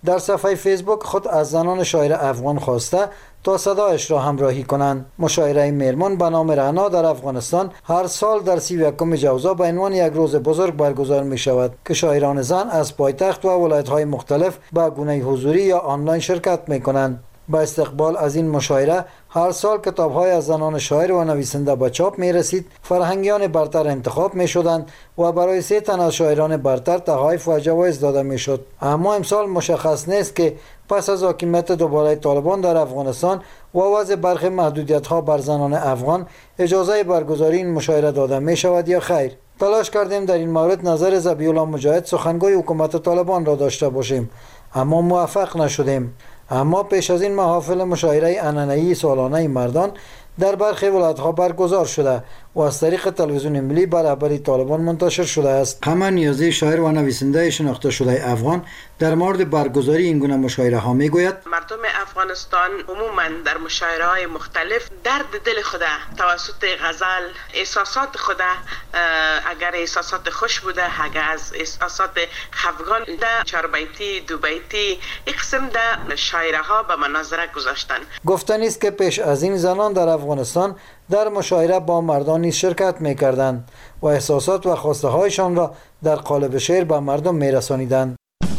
در صفحه فیسبوک خود از زنان شاعر افغان خواسته تا صدایش را همراهی کنند. مشاعره میرمن به نام رعنا در افغانستان هر سال در سی و یکم جوزا به عنوان یک روز بزرگ برگزار می شود که شاعران زن از پایتخت و ولایت‌های مختلف به گونه حضوری یا آنلاین شرکت می کنند. با استقبال از این مشاعره هر سال کتاب‌های از زنان شاعر و نویسنده به چاپ می رسید، فرهنگیان برتر انتخاب می شدند و برای سه تن از شاعران برتر تحایف و جوایز داده می شد. اما امسال مشخص نیست که پس از حاکمیت دوباره طالبان در افغانستان و وضع برخی محدودیت‌ها بر زنان افغان اجازه برگزاری این مشاعره داده می شود یا خیر. تلاش کردیم در این مورد نظر ذبیح الله مجاهد سخنگوی حکومت طالبان را داشته باشیم، اما موفق نشدیم. اما پیش از این محافل مشاعره عنعنه‌ای سالانه مردان در برخی ولایت‌ها برگزار شده و از طریق تلویزیون ملی بر رهبری طالبان منتشر شده است. همه نیازی شاعر و نویسنده شناخته شده افغان در مورد برگزاری این گونه مشاعره ها میگوید مردم افغانستان عموما در مشاعره های مختلف درد دل خود توسط غزل احساسات خود، اگر احساسات خوش بوده، اگر از احساسات خفگان ده چهار بیتی دو بیتی یک قسم ده شاعره ها به مناظره گذاشتن. گفتنی است که پیش از این زنان در افغانستان در مشاعره با مردان نیز شرکت می‌کردند و احساسات و خواسته هایشان را در قالب شعر به مردم می‌رسانیدند.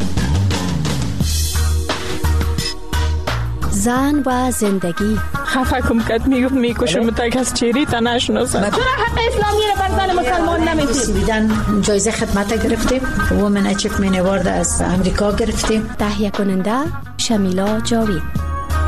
زن و زندگی خفه کم کد میگفت میکشم تک از چیری تا نشناسم. چرا حق اسلامی رو بر زن مسلمان نمیدید؟ بیدن جایزه خدمت گرفتیم، وومن اچیومنت اوارد از امریکا گرفتیم. تهیه کننده شمیلا جاوید.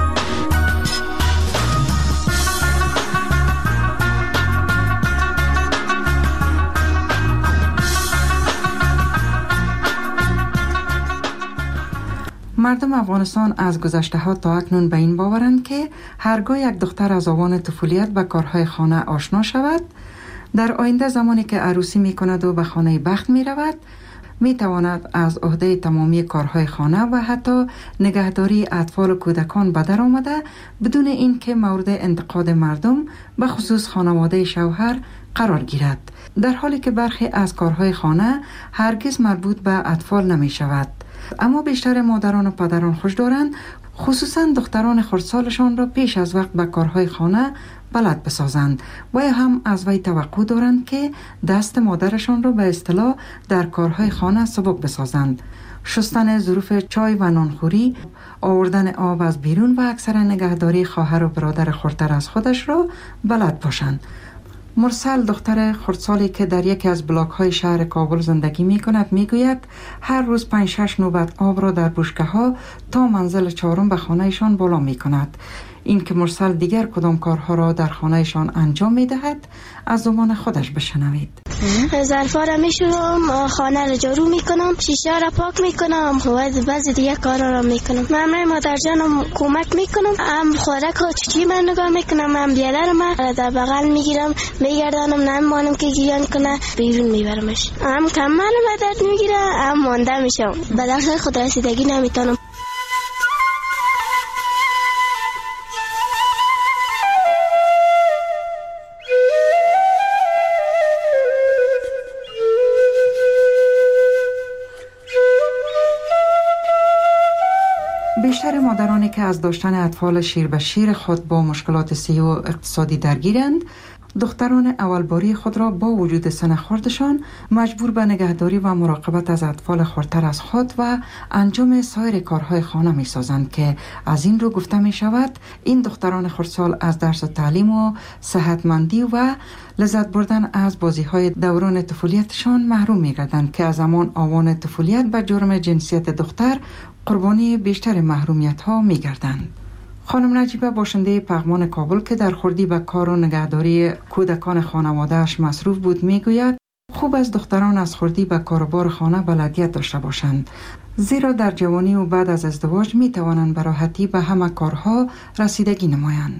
مردم افغانستان از گذشته ها تا اکنون به این باورند که هرگاه یک دختر از آوان طفولیت به کارهای خانه آشنا شود، در آینده زمانی که عروسی می کند و به خانه بخت می رود، می تواند از عهده تمامی کارهای خانه و حتی نگهداری اطفال و کودکان به در آمده بدون این که مورد انتقاد مردم به خصوص خانواده شوهر قرار گیرد، در حالی که برخی از کارهای خانه هرگز مربوط به اطفال نمی شود. اما بیشتر مادران و پدران خوش دارند خصوصا دختران خردسالشان را پیش از وقت به کارهای خانه بلد بسازند و هم از وی توقع دارند که دست مادرشان را به اصطلاح در کارهای خانه سبک بسازند. شستن ظروف چای و نانخوری، آوردن آب از بیرون و اکثر نگهداری خواهر و برادر خردتر از خودش را بلد باشند. مرسل دختر خردسالی که در یکی از بلاک های شهر کابل زندگی می کند می گوید هر روز پنج شش نوبت آب را در بشکه ها تا منزل چهارم به خانهشان بالا می کند. این که مرسل دیگر کدام کارها را در خانهشان انجام می دهد از زبان خودش بشنوید. ظرفا را می شورم، خانه را جارو می کنم، شیشه را پاک می کنم و بعضی دیگه کارا را می کنم. من مادر جانم کمک می کنم، هم خوراک و چیچی من نگاه می کنم، هم بیادر من در بغل می گیرم میگردانم، نه مانم که گیان کنه بیرون میبرمش. هم کمال ما درد میگیره، هم مانده میشم، به دست خود رسیدگی نمیتونم. بیشتر مادرانی که از داشتن اطفال شیر به شیر خود با مشکلات صحی و اقتصادی درگیرند، دختران اولباری خود را با وجود سن خردشان مجبور به نگهداری و مراقبت از اطفال خردتر از خود و انجام سایر کارهای خانه می سازند که از این رو گفته می شود این دختران خردسال از درس و تعلیم و صحتمندی و لذت بردن از بازی های دوران طفولیتشان محروم می گردند که از زمان آوان طفولیت به جرم جنسیت دختر قربانی بیشتر محرومیت ها می گردند. خانم نجیبه باشنده پغمان کابل که در خردی به کار و نگهداری کودکان خانواده‌اش مصروف بود میگوید خوب از دختران از خردی به کاروبار خانه بلدیت داشته باشند، زیرا در جوانی و بعد از ازدواج می توانند به راحتی به همه کارها رسیدگی نمایند.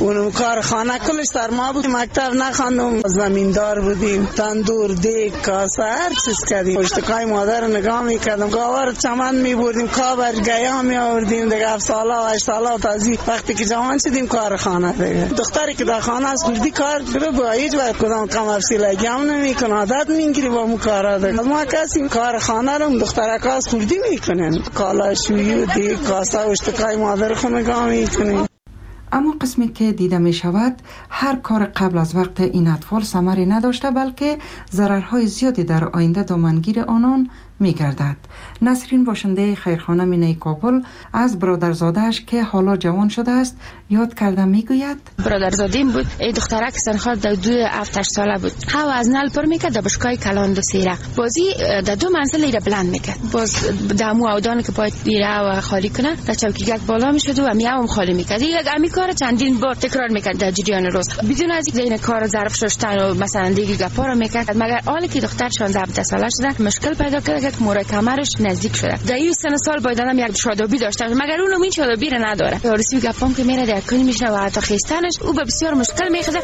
اونم کار خانه کلش سرما بود. مکتب نخواندم، زمیندار بودیم. تندور، دیگ، کاسه هر چیز کردیم. پشتکای مادر نگاه میکردم. گاور چمن میبردیم، کابر گیا می آوردیم. دیگه هفت ساله و هشت ساله و تازی وقتی که جوان شدیم کار خانه دیگه. دختری که در خانه است کردی کار رو با هیچ وقت کدام کم افسیلگی هم نمیکنه. عادت میگیری با مو کارا دیگه. ما کسی کار خانه رو دخترک از کردی میکنن. کالا شویی و دیگ، کاسه و اشتکای مادر خود نگاه میکنیم. اما قسمی که دیده می شود هر کار قبل از وقت این اطفال ثمری نداشته بلکه ضررهای زیادی در آینده دامنگیر آنان می گردد. نسرین باشنده خیرخانه مینه کابل از برادرزادهش که حالا جوان شده است یاد کرده می گوید برادرزادیم بود. ای دخترک سنخال در دو هفتش ساله بود. هوا از نل پر میکرد در بشکای کلان دو سیره بازی در دو منزل ایره بلند میکرد. باز دمو اودان که باید ایره و خالی کنه در چوکیگک بالا میشد و میام هم خالی میکرد. یک امی کار چندین بار تکرار میکرد در جریان روز بدون از اینکه این کار ظرف شستن و مثلا دیگه گپا رو میکرد. مگر حالی که دختر شانزده هفده ساله شده مشکل پیدا کرد که مورد کمرش نزدیک شده. در این سن سال باید آدم یک شادابی داشته مگر اون این شادابی رو نداره. یارسی گپام که میره در کنی میشه و حتی خیستنش او به بسیار مشکل میخوره.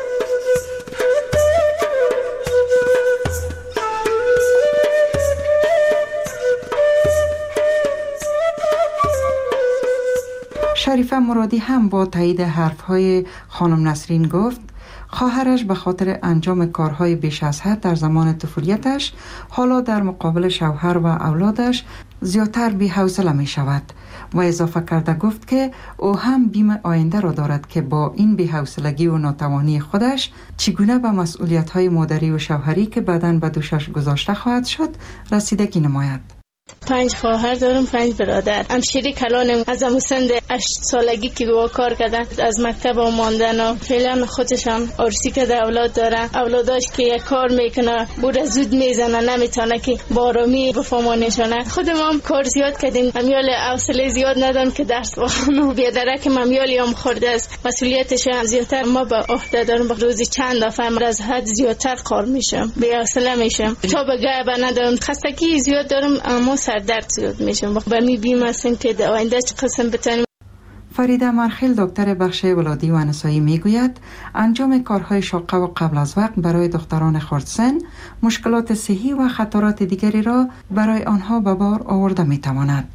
شریفه مرادی هم با تایید حرفهای خانم نسرین گفت خواهرش به خاطر انجام کارهای بیش از حد در زمان طفولیتش حالا در مقابل شوهر و اولادش زیادتر بی‌حوصله می شود و اضافه کرده گفت که او هم بیم آینده را دارد که با این بی‌حوصلگی و ناتوانی خودش چگونه به مسئولیت‌های مادری و شوهری که بعداً به دوشش گذاشته خواهد شد رسیدگی نماید. پنج خواهر دارم، پنج برادر. همشیری کلانم از همون سند هشت سالگی که با کار کردن از مکتب آماندن و فعلا خودش هم عرسی که در اولاد داره. اولاداش که یک کار میکنه بوده زود میزنه نمیتونه که بارامی بفهمانشانه. خودم هم کار زیاد کردیم. امیال حوصله زیاد ندارم که درس بخونم. بیادرک امیالی هم خورده است. مسئولیتش هم زیادتر ما به عهده دارم. روزی چند دفعه از حد زیادتر کار میشم. بی حوصله میشم. تا به گه ندارم. خستگی زیاد دارم اما سر درد زیاد میشم. با می بیم هستیم که در آینده چه قسم بتانیم. فریده مرخیل دکتر بخش ولادی و نسایی میگوید انجام کارهای شاقه و قبل از وقت برای دختران خردسن مشکلات صحی و خطرات دیگری را برای آنها به بار آورده میتواند.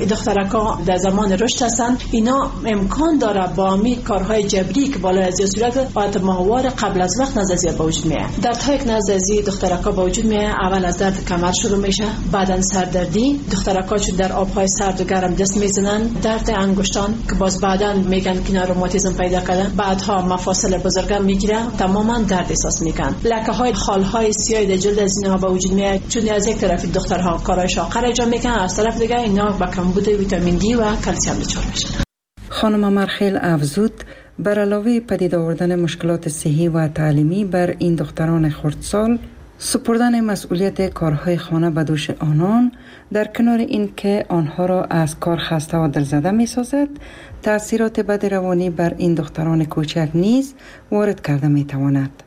دخترکا در زمان رشد هستند، اینا امکان داره با می کارهای جبری که بالای از صورت باید ماهوار قبل از وقت نزدیک به وجود میاد. دردهای که نزدیک دخترکا به وجود میاد، اول از درد کمر شروع میشه، بعدن سردردی. دخترکا چون در آبهای سرد و گرم دست میزنن، درد انگشتان که باز بعدن میگن که اینا روماتیسم پیدا کرده، بعدها مفاصل بزرگم میگیره، تماما درد احساس میکنن. لکه های خالهای سیاه در جلد از اینها به وجود میاد، چون از یک طرف دخترها کارهای شاقه انجام میکنن، از طرف دیگه اینا با کمبود ویتامین دی و کلسیم دچار میشن. خانم مرخیل افزود بر علاوه پدید آوردن مشکلات صحی و تعلیمی بر این دختران خردسال، سپردن مسئولیت کارهای خانه به دوش آنان در کنار این که آنها را از کار خسته و دلزده می سازد، تأثیرات بد روانی بر این دختران کوچک نیز وارد کرده می تواند.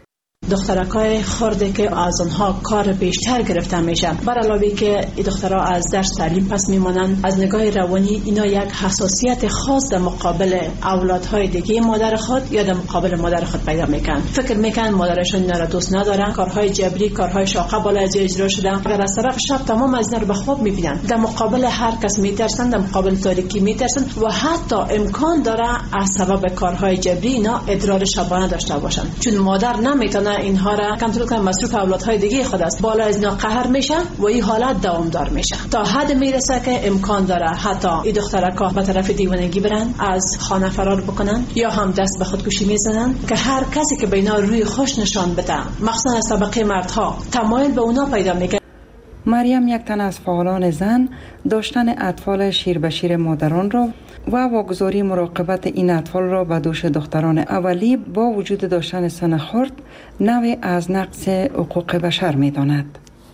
دخترکای خرده که از آنها کار بیشتر گرفته میشن، بر علاوه که دخترها از درس تعلیم پس میمانند، از نگاه روانی اینا یک حساسیت خاص در مقابل اولادهای دیگه مادر خود یا در مقابل مادر خود پیدا میکنن. فکر میکنن مادرشون اینا را دوست ندارن، کارهای جبری، کارهای شاقه بالای از اجرا شدن. اگر از طرف شب تمام از اینا رو به خواب میبینن، در مقابل هر کس میترسن، در مقابل تاریکی میترسن و حتی امکان داره از سبب کارهای جبری اینا ادرار شبانه داشته باشن، چون مادر نمیتونه اینها را کنترل کنه. مصروف اولادهای دیگه خود است، بالا از اینا قهر میشه و این حالت دوامدار میشه تا حد میرسه که امکان داره حتی این دخترکا به طرف دیوانگی برن، از خانه فرار بکنن یا هم دست به خودکشی میزنن. که هر کسی که به اینا روی خوش نشان بده، مخصوصا از طبقه مردها، تمایل به اونا پیدا میکنه. مریم یک تن از فعالان زن داشتن اطفال شیر به شیر مادران را و واگذاری مراقبت این اطفال را به دوش دختران اولی با وجود داشتن سن خرد نوعی از نقض حقوق بشر می داند.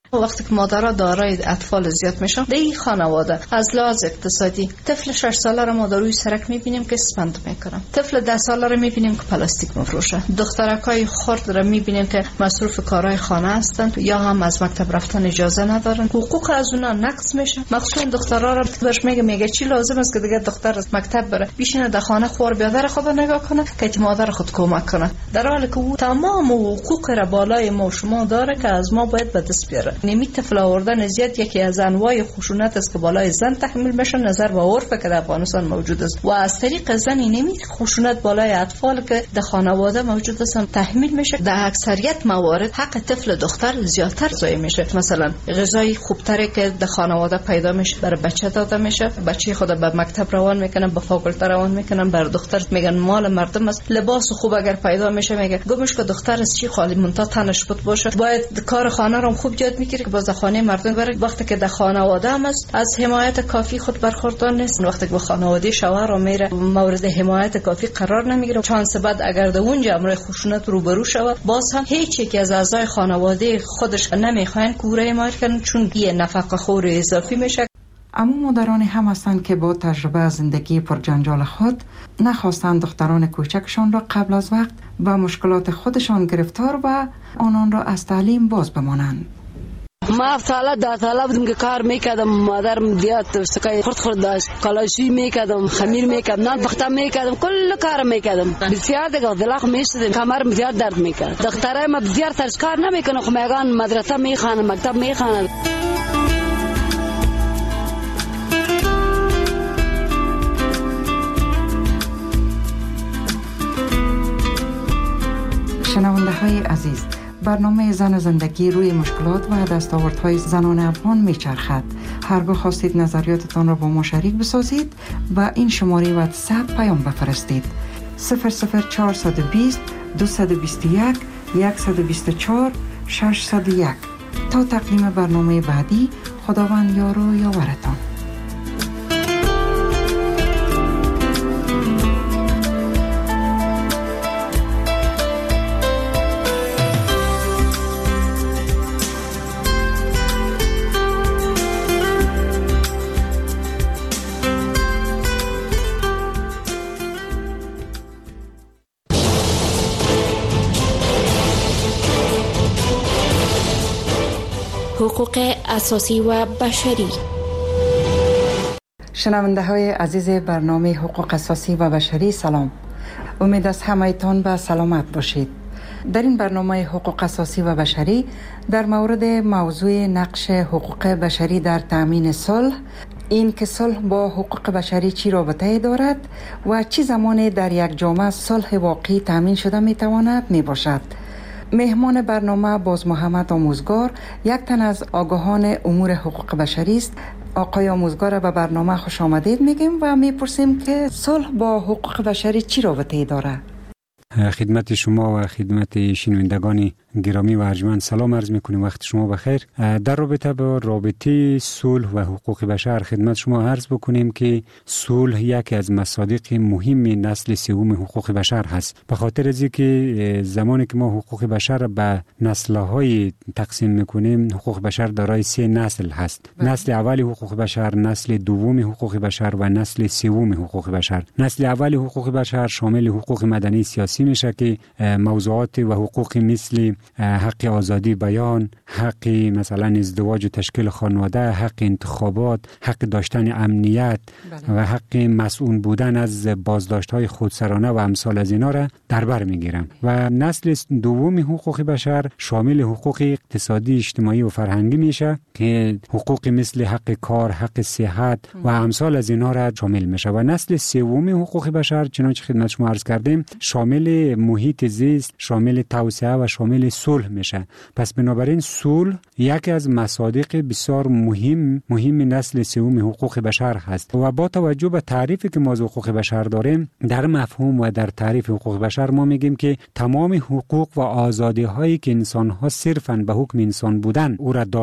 وقتی که مادرها دارای اطفال زیاد میشن در این خانواده از لحاظ اقتصادی طفل شش ساله را ما در روی سرک میبینیم که اسپند میکنن، طفل ده ساله را میبینیم که پلاستیک مفروشه، دخترکای خرد را میبینیم که مصروف کارهای خانه هستند یا هم از مکتب رفتن اجازه ندارن، حقوق از اونا نقض میشه. مخصوصا دخترها را برش میگه میگه چی لازم است که دیگه دختر از مکتب بره بشینه در خانه خور بیادر خود نگاه کنه که مادر خود کمک کنه، در حالی که او تمام حقوق را بالای ما شما داره که از ما باید به دست بیاره. نمی طفل آوردن زیاد یکی از انواع خشونت است که بالای زن تحمیل میشه نظر به عرف که در افغانستان موجود است و از طریق زن نمی خشونت بالای اطفال که در خانواده موجود است تحمیل میشه. در اکثریت موارد حق طفل دختر زیادتر ضایع میشه. مثلا غذای خوبتری که در خانواده پیدا میشه برای بچه داده میشه، بچه خود به مکتب روان میکنن، به فاکولته روان میکنن، بر دختر میگن مال مردم است. لباس خوب اگر پیدا میشه میگه گمش که دختر از چی خالی مونتا تنش بود باشه، باید کار خانه رو خوب یاد میگیره که باز خانه مردم بره. وقتی که در خانواده هم است از حمایت کافی خود برخوردار نیست، وقتی که به خانواده شوهر رو میره مورد حمایت کافی قرار نمیگیره، چانس بعد اگر در اونجا امر خشونت روبرو شود باز هم هیچ یک از اعضای خانواده خودش نمیخواین کوره مار کنن چون یه نفقه خور اضافی میشه. اما مادرانی هم هستند که با تجربه زندگی پر جنجال خود نخواستند دختران کوچکشان را قبل از وقت با مشکلات خودشان گرفتار و آنان را از تعلیم باز بمانند. ما هفت ساله ده ساله بودم که کار میکردم، مادرم دیات سکای خورد خورد داشت، کلاشی میکردم، خمیر میکردم، نان پخته میکردم، کل کار میکردم. بسیار دیگه دلخ میشدم، کمرم زیاد درد میکرد. دخترای ما بسیار سرش کار نمیکنه، خب میگن مدرسه میخوانن، مکتب میخوانن. شنونده های عزیز، برنامه زن و زندگی روی مشکلات و دستاوردهای زنان افغان میچرخد. هرگاه خواستید نظریاتتان را با ما شریک بسازید و این شماره واتساپ پیام بفرستید صفر صفر چهارصد و بیست دویست و بیست و یک صد و بیست و چهار ششصد و یک. تا تقدیم برنامه بعدی، خداوند یار و یاورتان. حقوق اساسی و بشری. شنونده های عزیز برنامه حقوق اساسی و بشری، سلام. امید است همه‌تان به سلامت باشید. در این برنامه حقوق اساسی و بشری در مورد موضوع نقش حقوق بشری در تأمین صلح، این که صلح با حقوق بشری چی رابطه دارد و چی زمانی در یک جامعه صلح واقعی تأمین شده می تواند می باشد. مهمان برنامه باز محمد آموزگار، یک تن از آگاهان امور حقوق بشری است. آقای آموزگار به برنامه خوش آمدید میگیم و میپرسیم که صلح با حقوق بشری چی رابطه‌ای داره؟ خدمت شما و خدمت شنوندگان گرامی و ارجمند سلام عرض میکنیم. وقت شما بخیر. در رابطه با رابطه صلح و حقوق بشر خدمت شما عرض بکنیم که صلح یکی از مصادیق مهم نسل سوم حقوق بشر هست. به خاطر از اینکه زمانی که ما حقوق بشر به نسل‌های تقسیم میکنیم، حقوق بشر دارای سه نسل هست. بله. نسل اول حقوق بشر، نسل دوم حقوق بشر و نسل سوم حقوق بشر. نسل اول حقوق بشر شامل حقوق مدنی سیاسی میشه که موضوعات و حقوق مثل حق آزادی بیان، حق مثلا ازدواج و تشکیل خانواده، حق انتخابات، حق داشتن امنیت بله. و حق مسئول بودن از بازداشت‌های خودسرانه و امثال از اینا را در بر میگیرن. و نسل دوم حقوق بشر شامل حقوق اقتصادی، اجتماعی و فرهنگی میشه که حقوق مثل حق کار، حق صحت و امثال از اینا را شامل میشه. و نسل سوم حقوق بشر چنانچه خدمت شما عرض کردیم شامل محیط زیست، شامل توسعه و شامل صلح میشه. پس بنابراین صلح یکی از مصادیق بسیار مهم مهم نسل سوم حقوق بشر هست. و با توجه به تعریفی که ما از حقوق بشر داریم، در مفهوم و در تعریف حقوق بشر ما میگیم که تمام حقوق و آزادی هایی که انسان ها صرفاً به حکم انسان بودن او را داره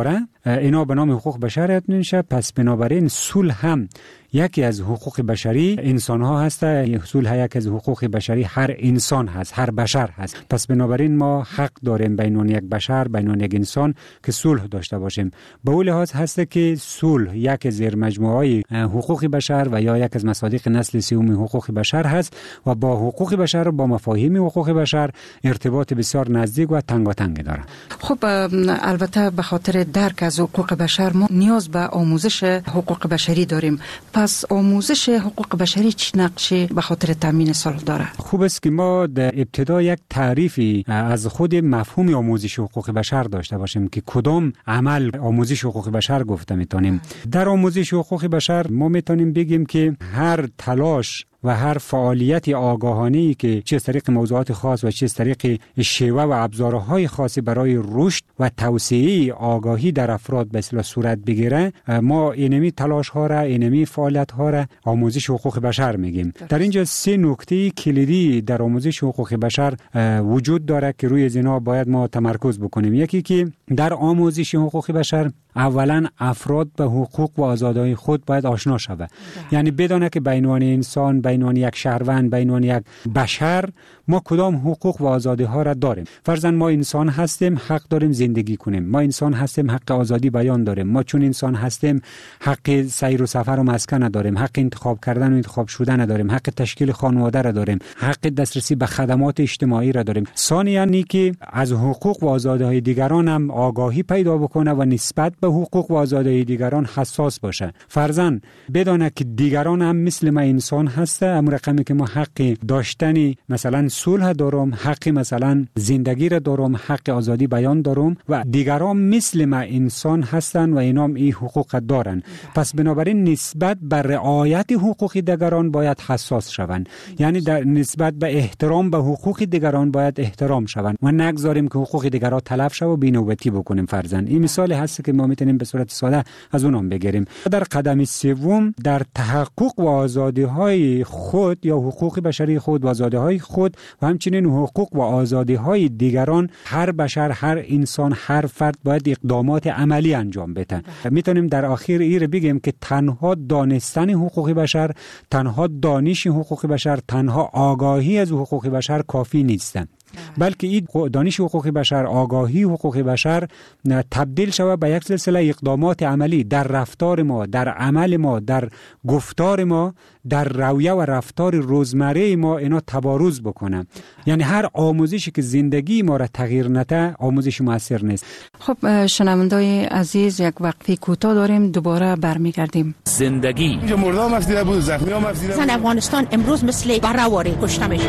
اینا به نام حقوق بشر یاد میشه. پس بنابراین صلح هم یکی از حقوق بشری انسان ها هسته. صلح یکی از حقوق بشری هر انسان هست، هر بشر هست. پس بنابراین ما حق داریم بین یک بشر، بین یک انسان که صلح داشته باشیم. به اون لحاظ هسته که صلح یک زیر مجموعه حقوق بشر و یا یک از مصادیق نسل سوم حقوق بشر هست و با حقوق بشر، با مفاهیم حقوق بشر ارتباط بسیار نزدیک و تنگاتنگ داره. خب البته به خاطر درک از حقوق بشر ما نیاز به آموزش حقوق بشری داریم. پس آموزش حقوق بشری چه نقشی به خاطر تامین صلح داره؟ خوب است که ما در ابتدا یک تعریفی از خود مفهوم آموزش حقوق بشر داشته باشیم که کدام عمل آموزش حقوق بشر گفته میتونیم. در آموزش حقوق بشر ما میتونیم بگیم که هر تلاش و هر فعالیت آگاهانه‌ای که چه از طریق موضوعات خاص و چه از طریق شیوه و ابزارهای خاصی برای رشد و توسعه آگاهی در افراد به اصطلاح صورت بگیره، ما اینمی تلاش ها را، اینمی فعالیت ها را آموزش حقوق بشر میگیم. در اینجا سه نکته کلیدی در آموزش حقوق بشر وجود داره که روی اینا باید ما تمرکز بکنیم. یکی که در آموزش حقوق بشر اولا افراد به حقوق و آزادی‌های خود باید آشنا شود. یعنی بدونه که بین انسان، بین یک شهروند، بین یک بشر ما کدام حقوق و آزادی‌ها را داریم. فرضاً ما انسان هستیم، حق داریم زندگی کنیم. ما انسان هستیم، حق آزادی بیان داریم. ما چون انسان هستیم حق سیر و سفر و مسکن داریم، حق انتخاب کردن و انتخاب شدن داریم، حق تشکیل خانواده را داریم، حق دسترسی به خدمات اجتماعی را داریم. ثانیاً اینکه از حقوق و آزادی‌های دیگران هم آگاهی پیدا بکنه و نسبت به حقوق و آزادی‌های دیگران حساس باشه. فرضاً بدونه که دیگران هم مثل ما انسان هسته، اما رقمی که ما حق داشتنی مثلا صلح دارم، حق مثلا زندگی را دارم، حق آزادی بیان دارم و دیگران مثل ما انسان هستن و اینام این حقوق دارن. پس بنابراین نسبت به رعایت حقوق دیگران باید حساس شوند. یعنی در نسبت به احترام به حقوق دیگران باید احترام شوند و نگذاریم که حقوق دیگران تلف شه و بی‌نوبتی بکنیم. فرضاً این مثال هست که ما میتونیم به صورت ساده از اونم بگیریم. در قدم سوم در تحقق و آزادی‌های خود یا حقوق بشری خود و آزادی‌های خود و همچنین حقوق و آزادی‌های دیگران هر بشر، هر انسان، هر فرد باید اقدامات عملی انجام بده. میتونیم در آخر این بگیم که تنها دانستن حقوق بشر، تنها دانش حقوق بشر، تنها آگاهی از حقوق بشر کافی نیست، بلکه این دانش حقوق بشر، آگاهی حقوق بشر تبدیل شود به یک سلسله اقدامات عملی در رفتار ما، در عمل ما، در گفتار ما، در رویه و رفتار روزمره ما اینا تبارز بکنه. یعنی هر آموزشی که زندگی ما را تغییر نده آموزش موثر نیست. خب شنوندای عزیز، یک وقفه کوتاه داریم، دوباره برمیگردیم. زندگی مردم مفدیده بود، زخمی ها مفدیده بود. افغانستان امروز مثل برآوری کشته میشه.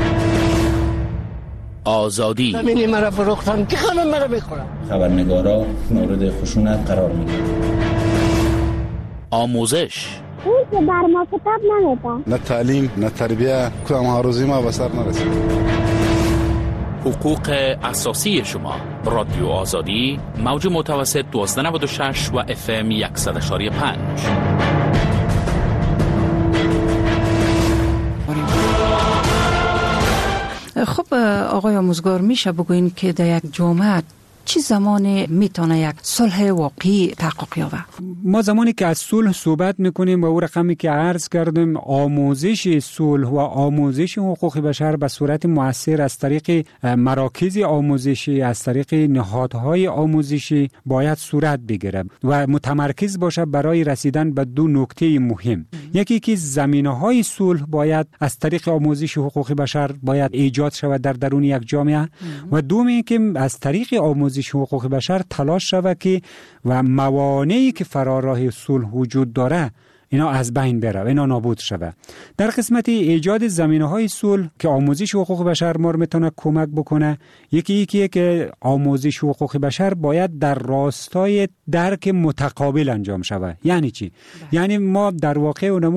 آزادی زمینی مرا فروختن که همه مرا میخورن. خبرنگارا مورد خشونت قرار میگیرن. آموزش اون که بر ما کتاب نمیده. نه تعلیم، نه تربیه، کدام هاروزی ما به سر نرسید. حقوق اساسی شما. رادیو آزادی، موج متوسط دوازده نود و شش و اف ام صد و یک و پنج. خب آقای آموزگار، میشه بگوین که در یک جامعه چه زمانی میتونه یک صلح واقعی تحقق یابه؟ ما زمانی که از صلح صحبت میکنیم و او رقمی که عرض کردیم، آموزش صلح و آموزش حقوق بشر به صورت مؤثر از طریق مراکز آموزشی، از طریق نهادهای آموزشی باید صورت بگیره و متمرکز باشه برای رسیدن به دو نکته مهم. یکی که زمینه‌های صلح باید از طریق آموزش حقوق بشر باید ایجاد شود در درون یک جامعه و دومی که از طریق آموزش حقوق بشر تلاش شود که و موانعی که فرا راه صلح وجود داره اینا از بین بره و اینا نابود شود. در قسمت ایجاد زمینه‌های صلح که آموزش حقوق بشر ما میتونه کمک بکنه، یکی یکی که آموزش حقوق بشر باید در راستای درک متقابل انجام شود. یعنی چی؟ یعنی ما در واقع اونمو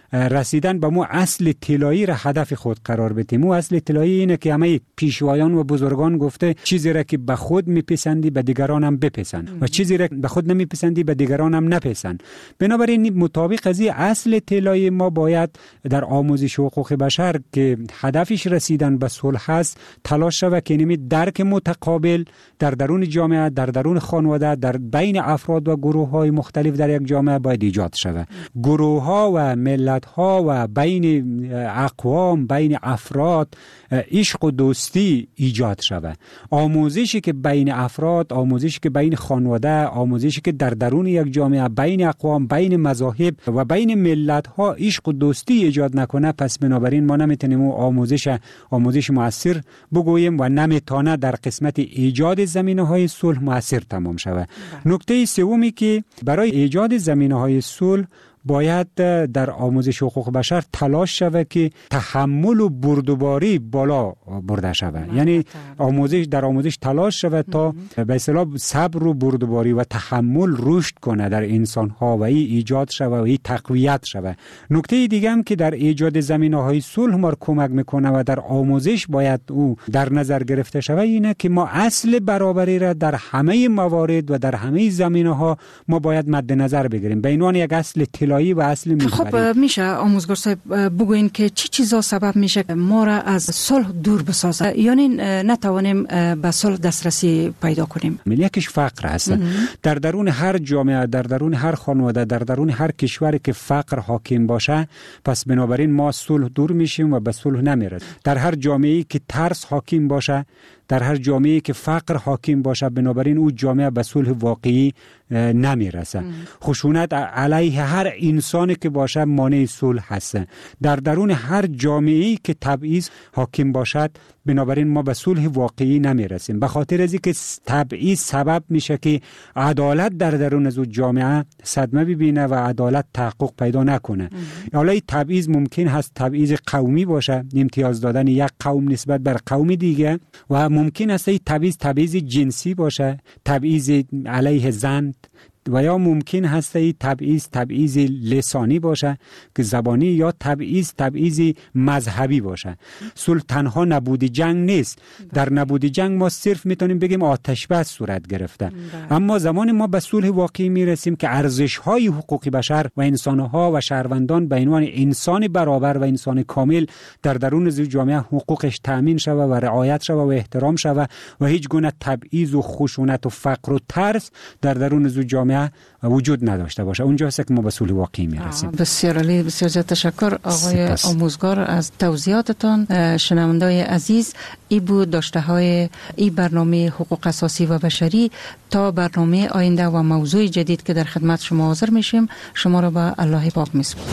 رسیدن به مو اصل طلایی را هدف خود قرار بدیم. مو اصل طلایی اینه که همه پیشوایان و بزرگان گفته چیزی را که به خود میپسندی به دیگران هم بپسند و چیزی را به خود نمیپسندی به دیگران هم نپسند. بنابراین مطابق از این اصل طلایی ما باید در آموزش حقوق بشر که هدفش رسیدن به صلح است تلاش شود که نمی درک متقابل در درون جامعه، در درون خانواده، در بین افراد و گروه های مختلف در یک جامعه باید ایجاد شود. گروه ها و ملت ها و بین اقوام، بین افراد عشق و دوستی ایجاد شود. آموزشی که بین افراد، آموزشی که بین خانواده، آموزشی که در درون یک جامعه بین اقوام، بین مذاهب و بین ملت ها عشق و دوستی ایجاد نکنه، پس بنابراین ما نمیتونیم آموزش آموزش مؤثر بگوییم و نمیتونه در قسمت ایجاد زمینه‌های صلح مؤثر تمام شود. نکته سومی که برای ایجاد زمینه‌های صلح باید در آموزش حقوق بشر تلاش شود که تحمل و بردباری بالا برده شود. یعنی آموزش در آموزش تلاش شود تا به اصطلاح صبر و بردباری و تحمل رشد کنه در انسان‌ها و این ایجاد شود و این تقویت شود. نکته دیگه هم که در ایجاد زمینه‌های صلح ما کمک میکنه و در آموزش باید او در نظر گرفته شود اینه که ما اصل برابری را در همه موارد و در همه زمینه‌ها ما باید مد نظر بگیریم. به عنوان یک اصل طلایی و اصل محوری. خب میشه آموزگار صاحب بگوین که چی چیزا سبب میشه ما را از صلح دور بسازه، یعنی نتوانیم به صلح دسترسی پیدا کنیم؟ یکیش فقر هست. در درون هر جامعه، در درون هر خانواده، در درون هر کشوری که فقر حاکم باشه، پس بنابراین ما صلح دور میشیم و به صلح نمیرسیم. در هر جامعه‌ای که ترس حاکم باشه، در هر جامعه‌ای که فقر حاکم باشه، بنابراین او جامعه به صلح واقعی نمیرسه. خشونت علیه هر انسانی که باشه مانع صلح هست. در درون هر جامعه‌ای که تبعیض حاکم باشد، بنابراین ما به صلح واقعی نمیرسیم. به خاطر از اینکه تبعیض سبب میشه که عدالت در درون از جامعه صدمه ببینه و عدالت تحقق پیدا نکنه. حالا این تبعیض ممکن هست تبعیض قومی باشه، امتیاز دادن یک قوم نسبت بر قوم دیگه، و ممکن است این تبعیض تبعیض جنسی باشه، تبعیض علیه زن، و یا ممکن هست این تبعیض تبعیض لسانی باشه که زبانی، یا تبعیض تبعیض مذهبی باشه. صلح تنها نبود جنگ نیست. در نبود جنگ ما صرف میتونیم بگیم آتش بس صورت گرفته. اما زمان ما به صلح واقعی میرسیم که ارزش‌های حقوق بشر و انسان‌ها و شهروندان به عنوان انسان برابر و انسان کامل در درون جامعه حقوقش تأمین شود و رعایت شود و احترام شود و هیچ گونه تبعیض و خشونت و فقر و ترس در درون جامعه وجود نداشته باشه. اونجا هست که ما به صلح واقعی میرسیم. بسیار عالی، بسیار زیاد تشکر آقای سپس. آموزگار از توضیحاتتان. شنوندای عزیز، ای بود داشته های ای برنامه حقوق اساسی و بشری. تا برنامه آینده و موضوع جدید که در خدمت شما حاضر میشیم، شما را به الله پاک میسپارم.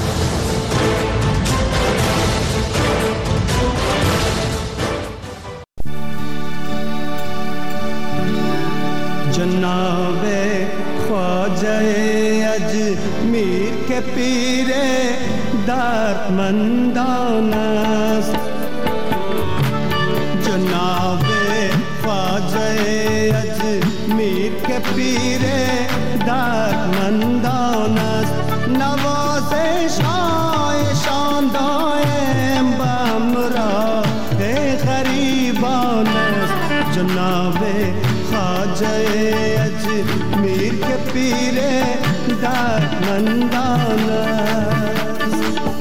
جناب خواجه اجمیر کے پیر دردمندان است، جناب خواجه اجمیر کے پیر دردمندان است، نوازش هایشان دائم بامراه غریبان است، جناب خواجه اجمیر کے پیر دردمندان است.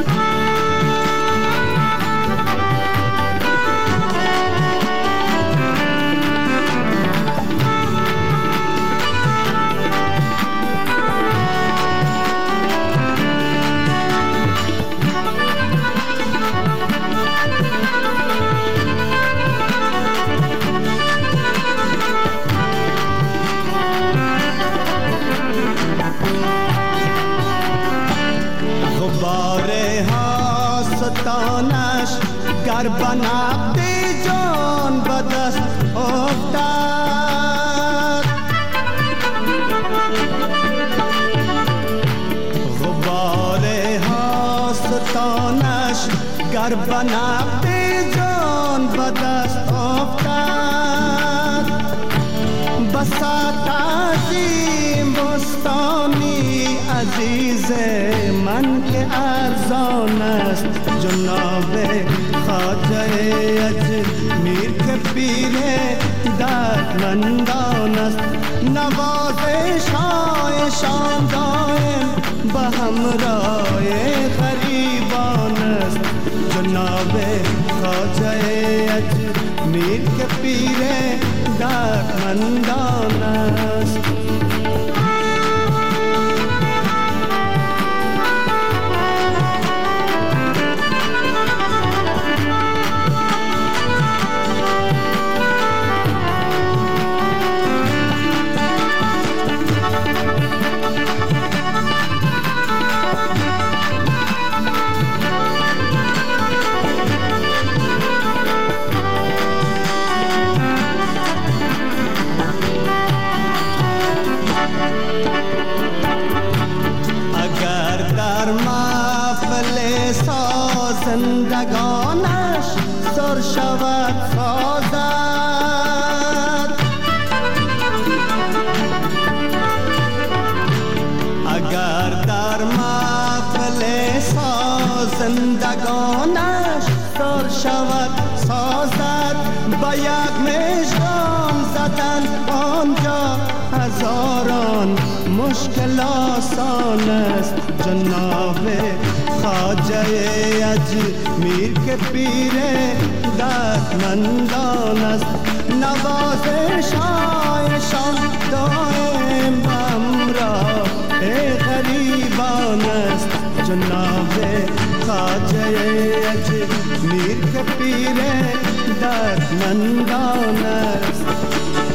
گر بنقد جان به دست افتد، غبار هاستانش گر بنقد جان به دست افتد، بسا تعظیم و بستانی عزیز من که ارزان است جناب خواجه اجمیر که پیر دردمندان است نوازش هایشان دائم به همراه غریبان است جناب خواجه اجمیر که پیر دردمندان است زندگانش سر شود سازد اگر در محفل زندگانش سر شود سازد با یک مژگان زدن آنجا هزاران مشکل آسان است جناب خواجه اجمیر که پیر دردمندان است نوازش هایشان دائم همراه غریبان است جناب خواجه اجمیر که پیر دردمندان است